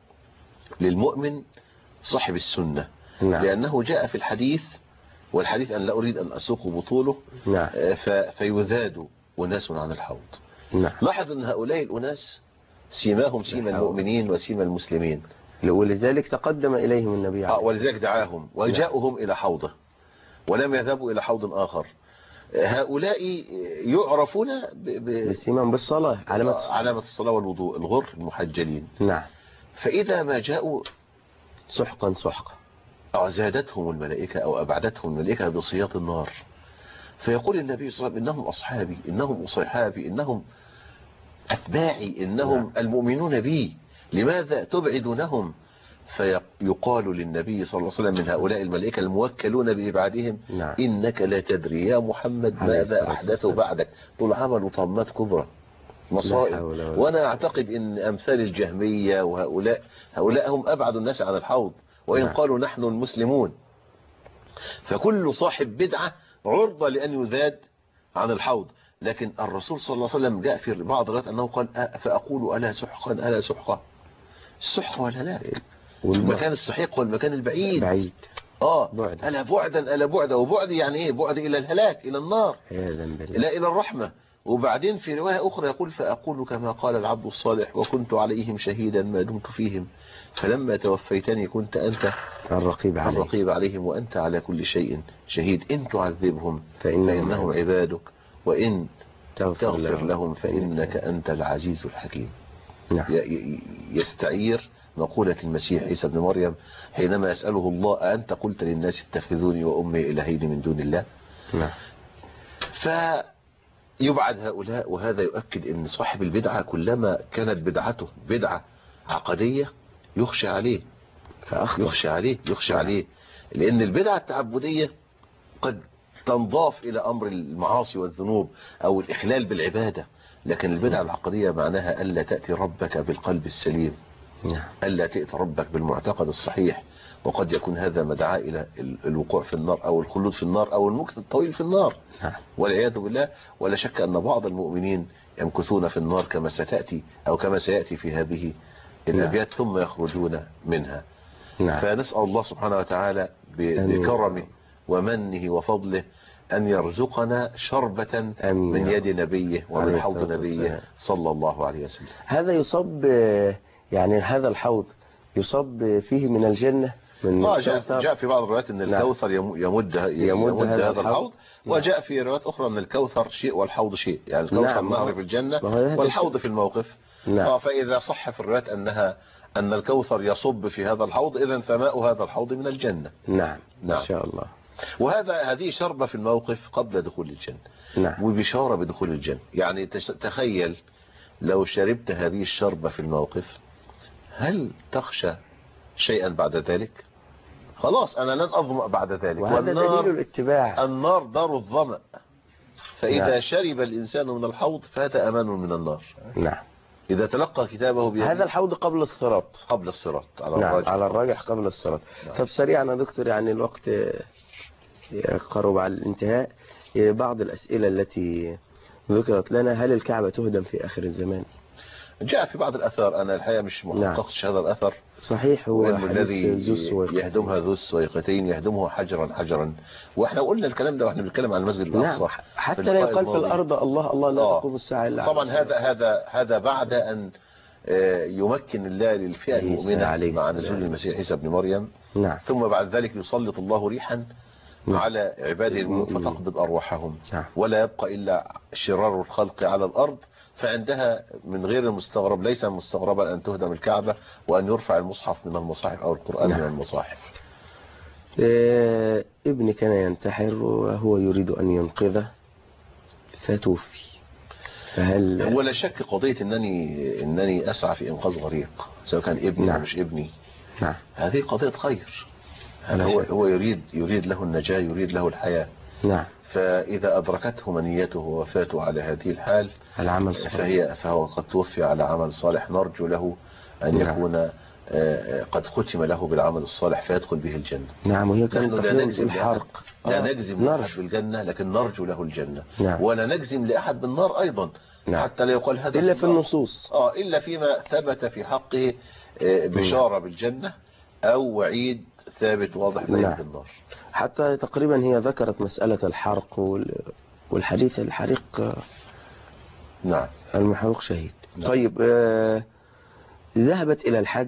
للمؤمن صاحب السنة. نعم. لأنه جاء في الحديث، والحديث أن لا أريد أن أسوق بطوله. نعم. فيذاد أناس عن الحوض. نعم. لاحظ أن هؤلاء الأناس سيماهم سيما المؤمنين وسيما المسلمين، ولذلك تقدم إليهم النبي عليه ولذلك دعاهم وجاءهم إلى حوضه، ولم يذهبوا إلى حوض آخر. هؤلاء يعرفون بسيماهم بالصلاة، علامة الصلاة والوضوء، الغر المحجلين. نعم. فإذا ما جاءوا سحقا سحقا زادتهم الملائكة أو أبعدتهم الملائكة بصياط النار. فيقول النبي صلى الله عليه وسلم إنهم أصحابي، إنهم أصحابي، إنهم أتباعي، إنهم المؤمنون بي، لماذا تبعدونهم؟ فيقال للنبي صلى الله عليه وسلم من هؤلاء الملائكة الموكلون بإبعادهم: نعم. إنك لا تدري يا محمد ماذا أحدثوا بعدك. طول عملوا طامات كبرى، مصائب. وأنا أعتقد إن أمثال الجهمية هؤلاء هم أبعد الناس عن الحوض، وإن قالوا نحن المسلمون. فكل صاحب بدعة عرضة لأن يذاد عن الحوض. لكن الرسول صلى الله عليه وسلم جاء في بعض الروايات أنه قال: فأقول ألا سحقا ألا سحقا. السحق والهلاك، المكان السحيق والمكان البعيد. بعد. ألا بعدا ألا بعدا. وبعد يعني إيه؟ بعد إلى الهلاك، إلى النار، لا إلى الرحمة. وبعدين في رواية أخرى يقول: فأقول كما قال العبد الصالح: وكنت عليهم شهيدا ما دمت فيهم، فلما توفيتني كنت أنت الرقيب عليهم، وأنت على كل شيء شهيد. إن تعذبهم فإنهم عبادك، وإن تغفر لهم فإنك أنت العزيز الحكيم. نعم. يستعير مقولة المسيح عيسى بن مريم حينما يسأله الله: أنت قلت للناس اتخذوني وأمي إلهين من دون الله؟ نعم. فيبعد هؤلاء. وهذا يؤكد أن صاحب البدعة كلما كانت بدعته بدعة عقدية يخشى عليه، يخشى عليه، لأن البدعة التعبدية قد تنضاف إلى أمر المعاصي والذنوب أو الإخلال بالعبادة، لكن البدعة العقدية معناها ألا تأتي ربك بالقلب السليم، ألا تأتي ربك بالمعتقد الصحيح. وقد يكون هذا مدعاة إلى الوقوع في النار أو الخلود في النار أو المكث الطويل في النار والعياذ بالله. ولا شك أن بعض المؤمنين يمكثون في النار كما ستأتي أو كما سيأتي في هذه الأبيات ثم يخرجون منها. فنسأل الله سبحانه وتعالى بكرمه ومنه وفضله أن يرزقنا شربة من يد نبيه ومن حوض نبيه صلى الله عليه وسلم. هذا يصب يعني هذا الحوض يصب فيه من الجنة من جاء في بعض الروايات أن الكوثر يمد هذا الحوض. وجاء في روايات أخرى أن الكوثر شيء والحوض شيء، يعني الكوثر نهر في الجنة والحوض في الموقف. فإذا صح في الروايات أن الكوثر يصب في هذا الحوض، إذن فماء هذا الحوض من الجنة. نعم إن شاء الله. هذه شربة في الموقف قبل دخول الجنة. وبشارة بدخول الجنة. يعني تخيل لو شربت هذه الشربة في الموقف، هل تخشى شيئا بعد ذلك خلاص أنا لن أظمأ بعد ذلك. وهذا دليل الاتباع. النار دار الظمأ، فإذا نعم. شرب الإنسان من الحوض فهذا أمان من النار. نعم. إذا تلقى كتابه بيده. هذا الحوض قبل الصراط. قبل الصراط على نعم الراجح. على الراجح قبل الصراط. نعم. طب سريعا يا دكتور، يعني الوقت قرب على الانتهاء. بعض الأسئلة التي ذكرت لنا: هل الكعبة تهدم في آخر الزمان؟ جاء في بعض الأثار، أنا الحقيقة مش محققتش هذا الأثر. صحيح، هو الذي حديث ذو السويقتين. يهدمها ذو السويقتين يهدمه حجرا حجرا، واحنا قلنا الكلام ده واحنا بنتكلم عن المسجد الأقصى. نعم. حتى لا يقال في الأرض الله الله لا تقوم الساعة إلا. طبعا هذا بعد أن يمكن الله للفئة المؤمنة مع نزول المسيح عيسى ابن مريم. نعم. ثم بعد ذلك يسلط الله ريحا على عباده المؤمنين فتقبض أرواحهم. نعم. ولا يبقى إلا شرار الخلق على الأرض. فعندها من غير المستغرب، ليس مستغربا أن تهدم الكعبة وأن يرفع المصحف من المصاحف أو القرآن من المصاحف. ابني كان ينتحر وهو يريد أن ينقذه فتوفي، فهل هو لا شك قضية أنني أسعى في إنقاذ غريق سواء كان ابني أو مش ابني. نعم. هذه قضية خير. هو يريد له النجاة، يريد له الحياة. نعم. فإذا أدركته منيته ووفاته على هذه الحال العمل صحيح، فهو قد توفي على عمل صالح، نرجو له أن يكون قد ختم له بالعمل الصالح فيدخل به الجنة. نعم. وهي كانت لا نجزم الحرق. لا نجزم لأحد بالجنة، لكن نرجو له الجنة. نعم. ولا نجزم لأحد بالنار أيضا. نعم. حتى لا يقال هذا إلا في النصوص. إلا فيما ثبت في حقه بشارة بالجنة أو وعيد ثابت واضح بين النار. حتى تقريبا هي ذكرت مسألة الحرق والحديث الحريق. نعم. المحروق شهيد. نعم. طيب، ذهبت إلى الحج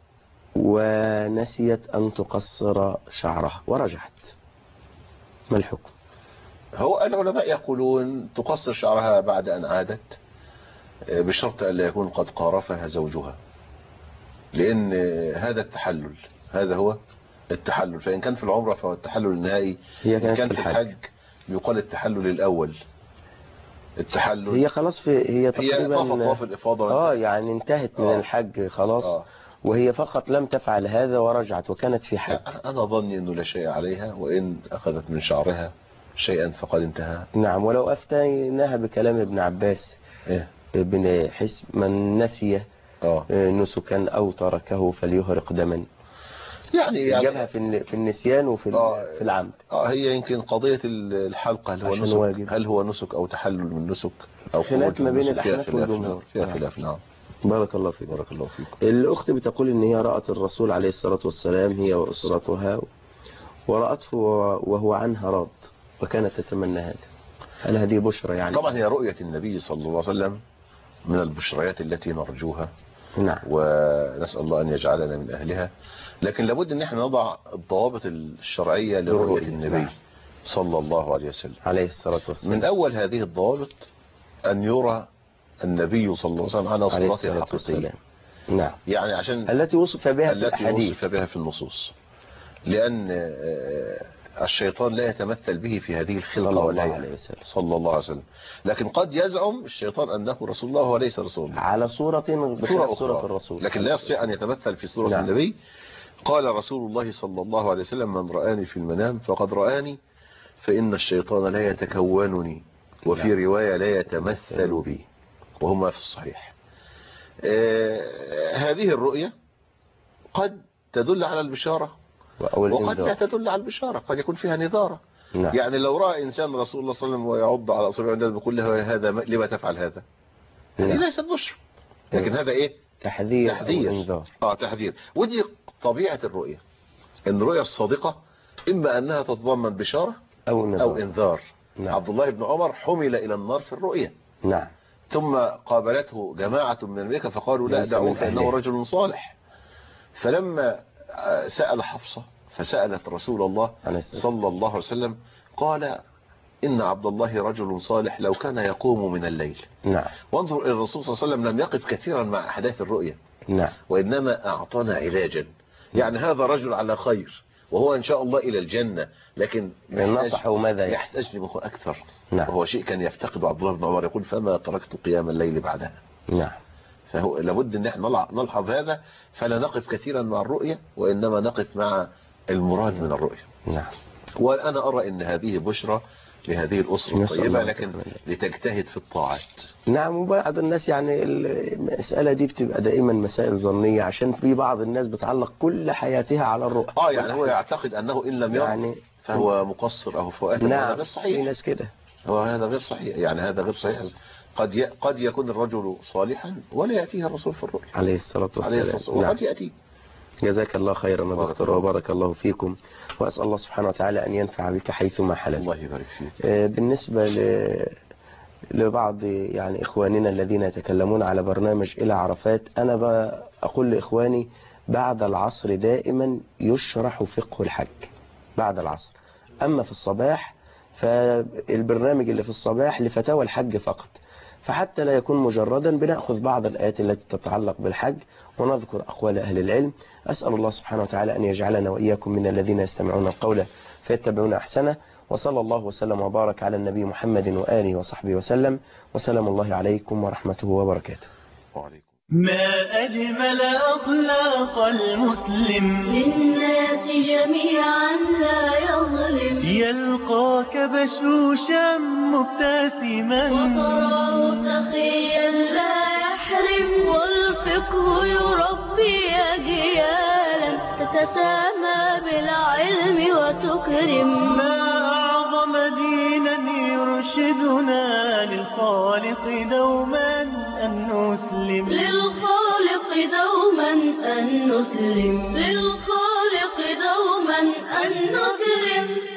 ونسيت أن تقصر شعرها ورجعت، ما الحكم؟ هو العلماء يقولون تقصر شعرها بعد أن عادت بشرط أن لا يكون قد قارفها زوجها، لأن هذا التحلل، هذا هو التحلل. فإن كان في العمرة فهو التحلل النهائي. إن كان في الحج يقال التحلل الأول. التحلل هي خلاص هي تقريبا طواف الإفاضة يعني انتهت من الحج خلاص. وهي فقط لم تفعل هذا ورجعت وكانت في حج. أنا ظني أنه لا شيء عليها، وإن أخذت من شعرها شيئا فقد انتهى. نعم. ولو أفتيناها بكلام ابن عباس ابن حسب: من نسي نسكا أو تركه فليهرق دما. يعني جابها في النسيان وفي في العمد. هي يمكن قضية الحلقة هل هو نسك أو تحلل من نسك أو خلاف ما بين الأحناف والجمهور. فيها خلاف. نعم. بارك الله فيك. بارك الله فيك. الأخت بتقول إن هي رأت الرسول عليه الصلاة والسلام هي وأسرتها، ورأته وهو عنها راض، وكانت تتمنى هذا. هل هذه بشرى يعني؟ طبعا هي رؤية النبي صلى الله عليه وسلم من البشريات التي نرجوها. نعم. ونسأل الله أن يجعلنا من أهلها، لكن لابد أن احنا نضع الضوابط الشرعية لرؤية النبي صلى الله عليه وسلم عليه الصلاة والسلام. من أول هذه الضوابط أن يرى النبي صلى الله عليه وسلم على صورته الحقيقية. نعم. يعني عشان التي وصف بها في النصوص، لأن الشيطان لا يتمثل به في هذه الخلقة والهيئة صلى الله عليه وسلم. لكن قد يزعم الشيطان أنه رسول الله وليس رسول الله على صورة الرسول، لكن لا يستطيع أن يتمثل في صورة النبي. قال رسول الله صلى الله عليه وسلم: من رآني في المنام فقد رآني، فإن الشيطان لا يتكونني، وفي رواية لا يتمثل بي، وهما في الصحيح. هذه الرؤية قد تدل على البشارة وقد لا تدل على البشارة، قد يكون فيها نظارة. نعم. يعني لو رأى إنسان رسول الله صلى الله عليه وسلم ويعض على أصابعه عندما بيقول له هذا لما تفعل هذا، هذه ليست بشر، لكن هذا إيه؟ تحذير. تحذير. ودي طبيعة الرؤية، إن الرؤية الصادقة إما أنها تتضمن بشارة أو إنذار. نعم. عبد الله بن عمر حمل إلى النار في الرؤية. نعم. ثم قابلته جماعة من الملائكة فقالوا: لا دعوه فإنه رجل صالح. فلما سأل حفصة فسألت رسول الله صلى الله عليه وسلم قال: إن عبد الله رجل صالح لو كان يقوم من الليل. نعم. وانظر الرسول صلى الله عليه وسلم لم يقف كثيرا مع أحداث الرؤيا. نعم. وإنما أعطانا علاجا. يعني هذا رجل على خير وهو إن شاء الله إلى الجنة، لكن نصحه ماذا يحتاج لمخ أكثر. نعم. وهو شيء كان يفتقد عبد الله بن عمر، يقول: فما تركت قيام الليل بعدها. نعم. فهو لابد ان احنا نلحظ هذا، فلا نقف كثيرا مع الرؤية، وإنما نقف مع المراد من الرؤية. نعم. وأنا أرى أن هذه بشرى لهذه الأسرة الطيبة، لكن لتجتهد في الطاعات. نعم. وبعض الناس يعني المسألة دي بتبقى دائما مسائل ظنية، عشان في بعض الناس بتعلق كل حياتها على الرؤى. يعني هو يعتقد أنه إن لم يرى يعني فهو مقصر أو فؤاد. نعم. هذا غير صحيح. في ناس كده. هذا غير صحيح، يعني هذا غير صحيح. قد يكون الرجل صالحا ولا يأتيه الرسول في الرؤيا عليه الصلاة والسلام. وقد يأتيه. جزاك الله خيرا يا دكتور، وبارك الله فيكم، وأسأل الله سبحانه وتعالى أن ينفع بك حيثما حلل. الله يبارك فيك. بالنسبة لبعض يعني إخواننا الذين يتكلمون على برنامج إلى عرفات، أنا أقول لإخواني بعد العصر دائما يشرح فقه الحج بعد العصر. أما في الصباح فالبرنامج اللي في الصباح لفتاوى الحج فقط، فحتى لا يكون مجردا بنأخذ بعض الآيات التي تتعلق بالحج ونذكر أقوال أهل العلم. أسأل الله سبحانه وتعالى أن يجعلنا وإياكم من الذين يستمعون القول فيتبعون أحسنه، وصلى الله وسلم وبارك على النبي محمد وآله وصحبه وسلم، وسلام الله عليكم ورحمته وبركاته. وعليكم. ما أجمل أخلاق المسلم، للناس جميعا لا يظلم، يلقاك بشوشا مبتسما وتراه سخيا لا يحرم، والفقه يربي أجيالا تتسامى بالعلم وتكرم. ما أعظم دينا يرشدنا للخالق دوما أن نسلم، للخالق دوما أن نسلم، للخالق دوما أن نسلم.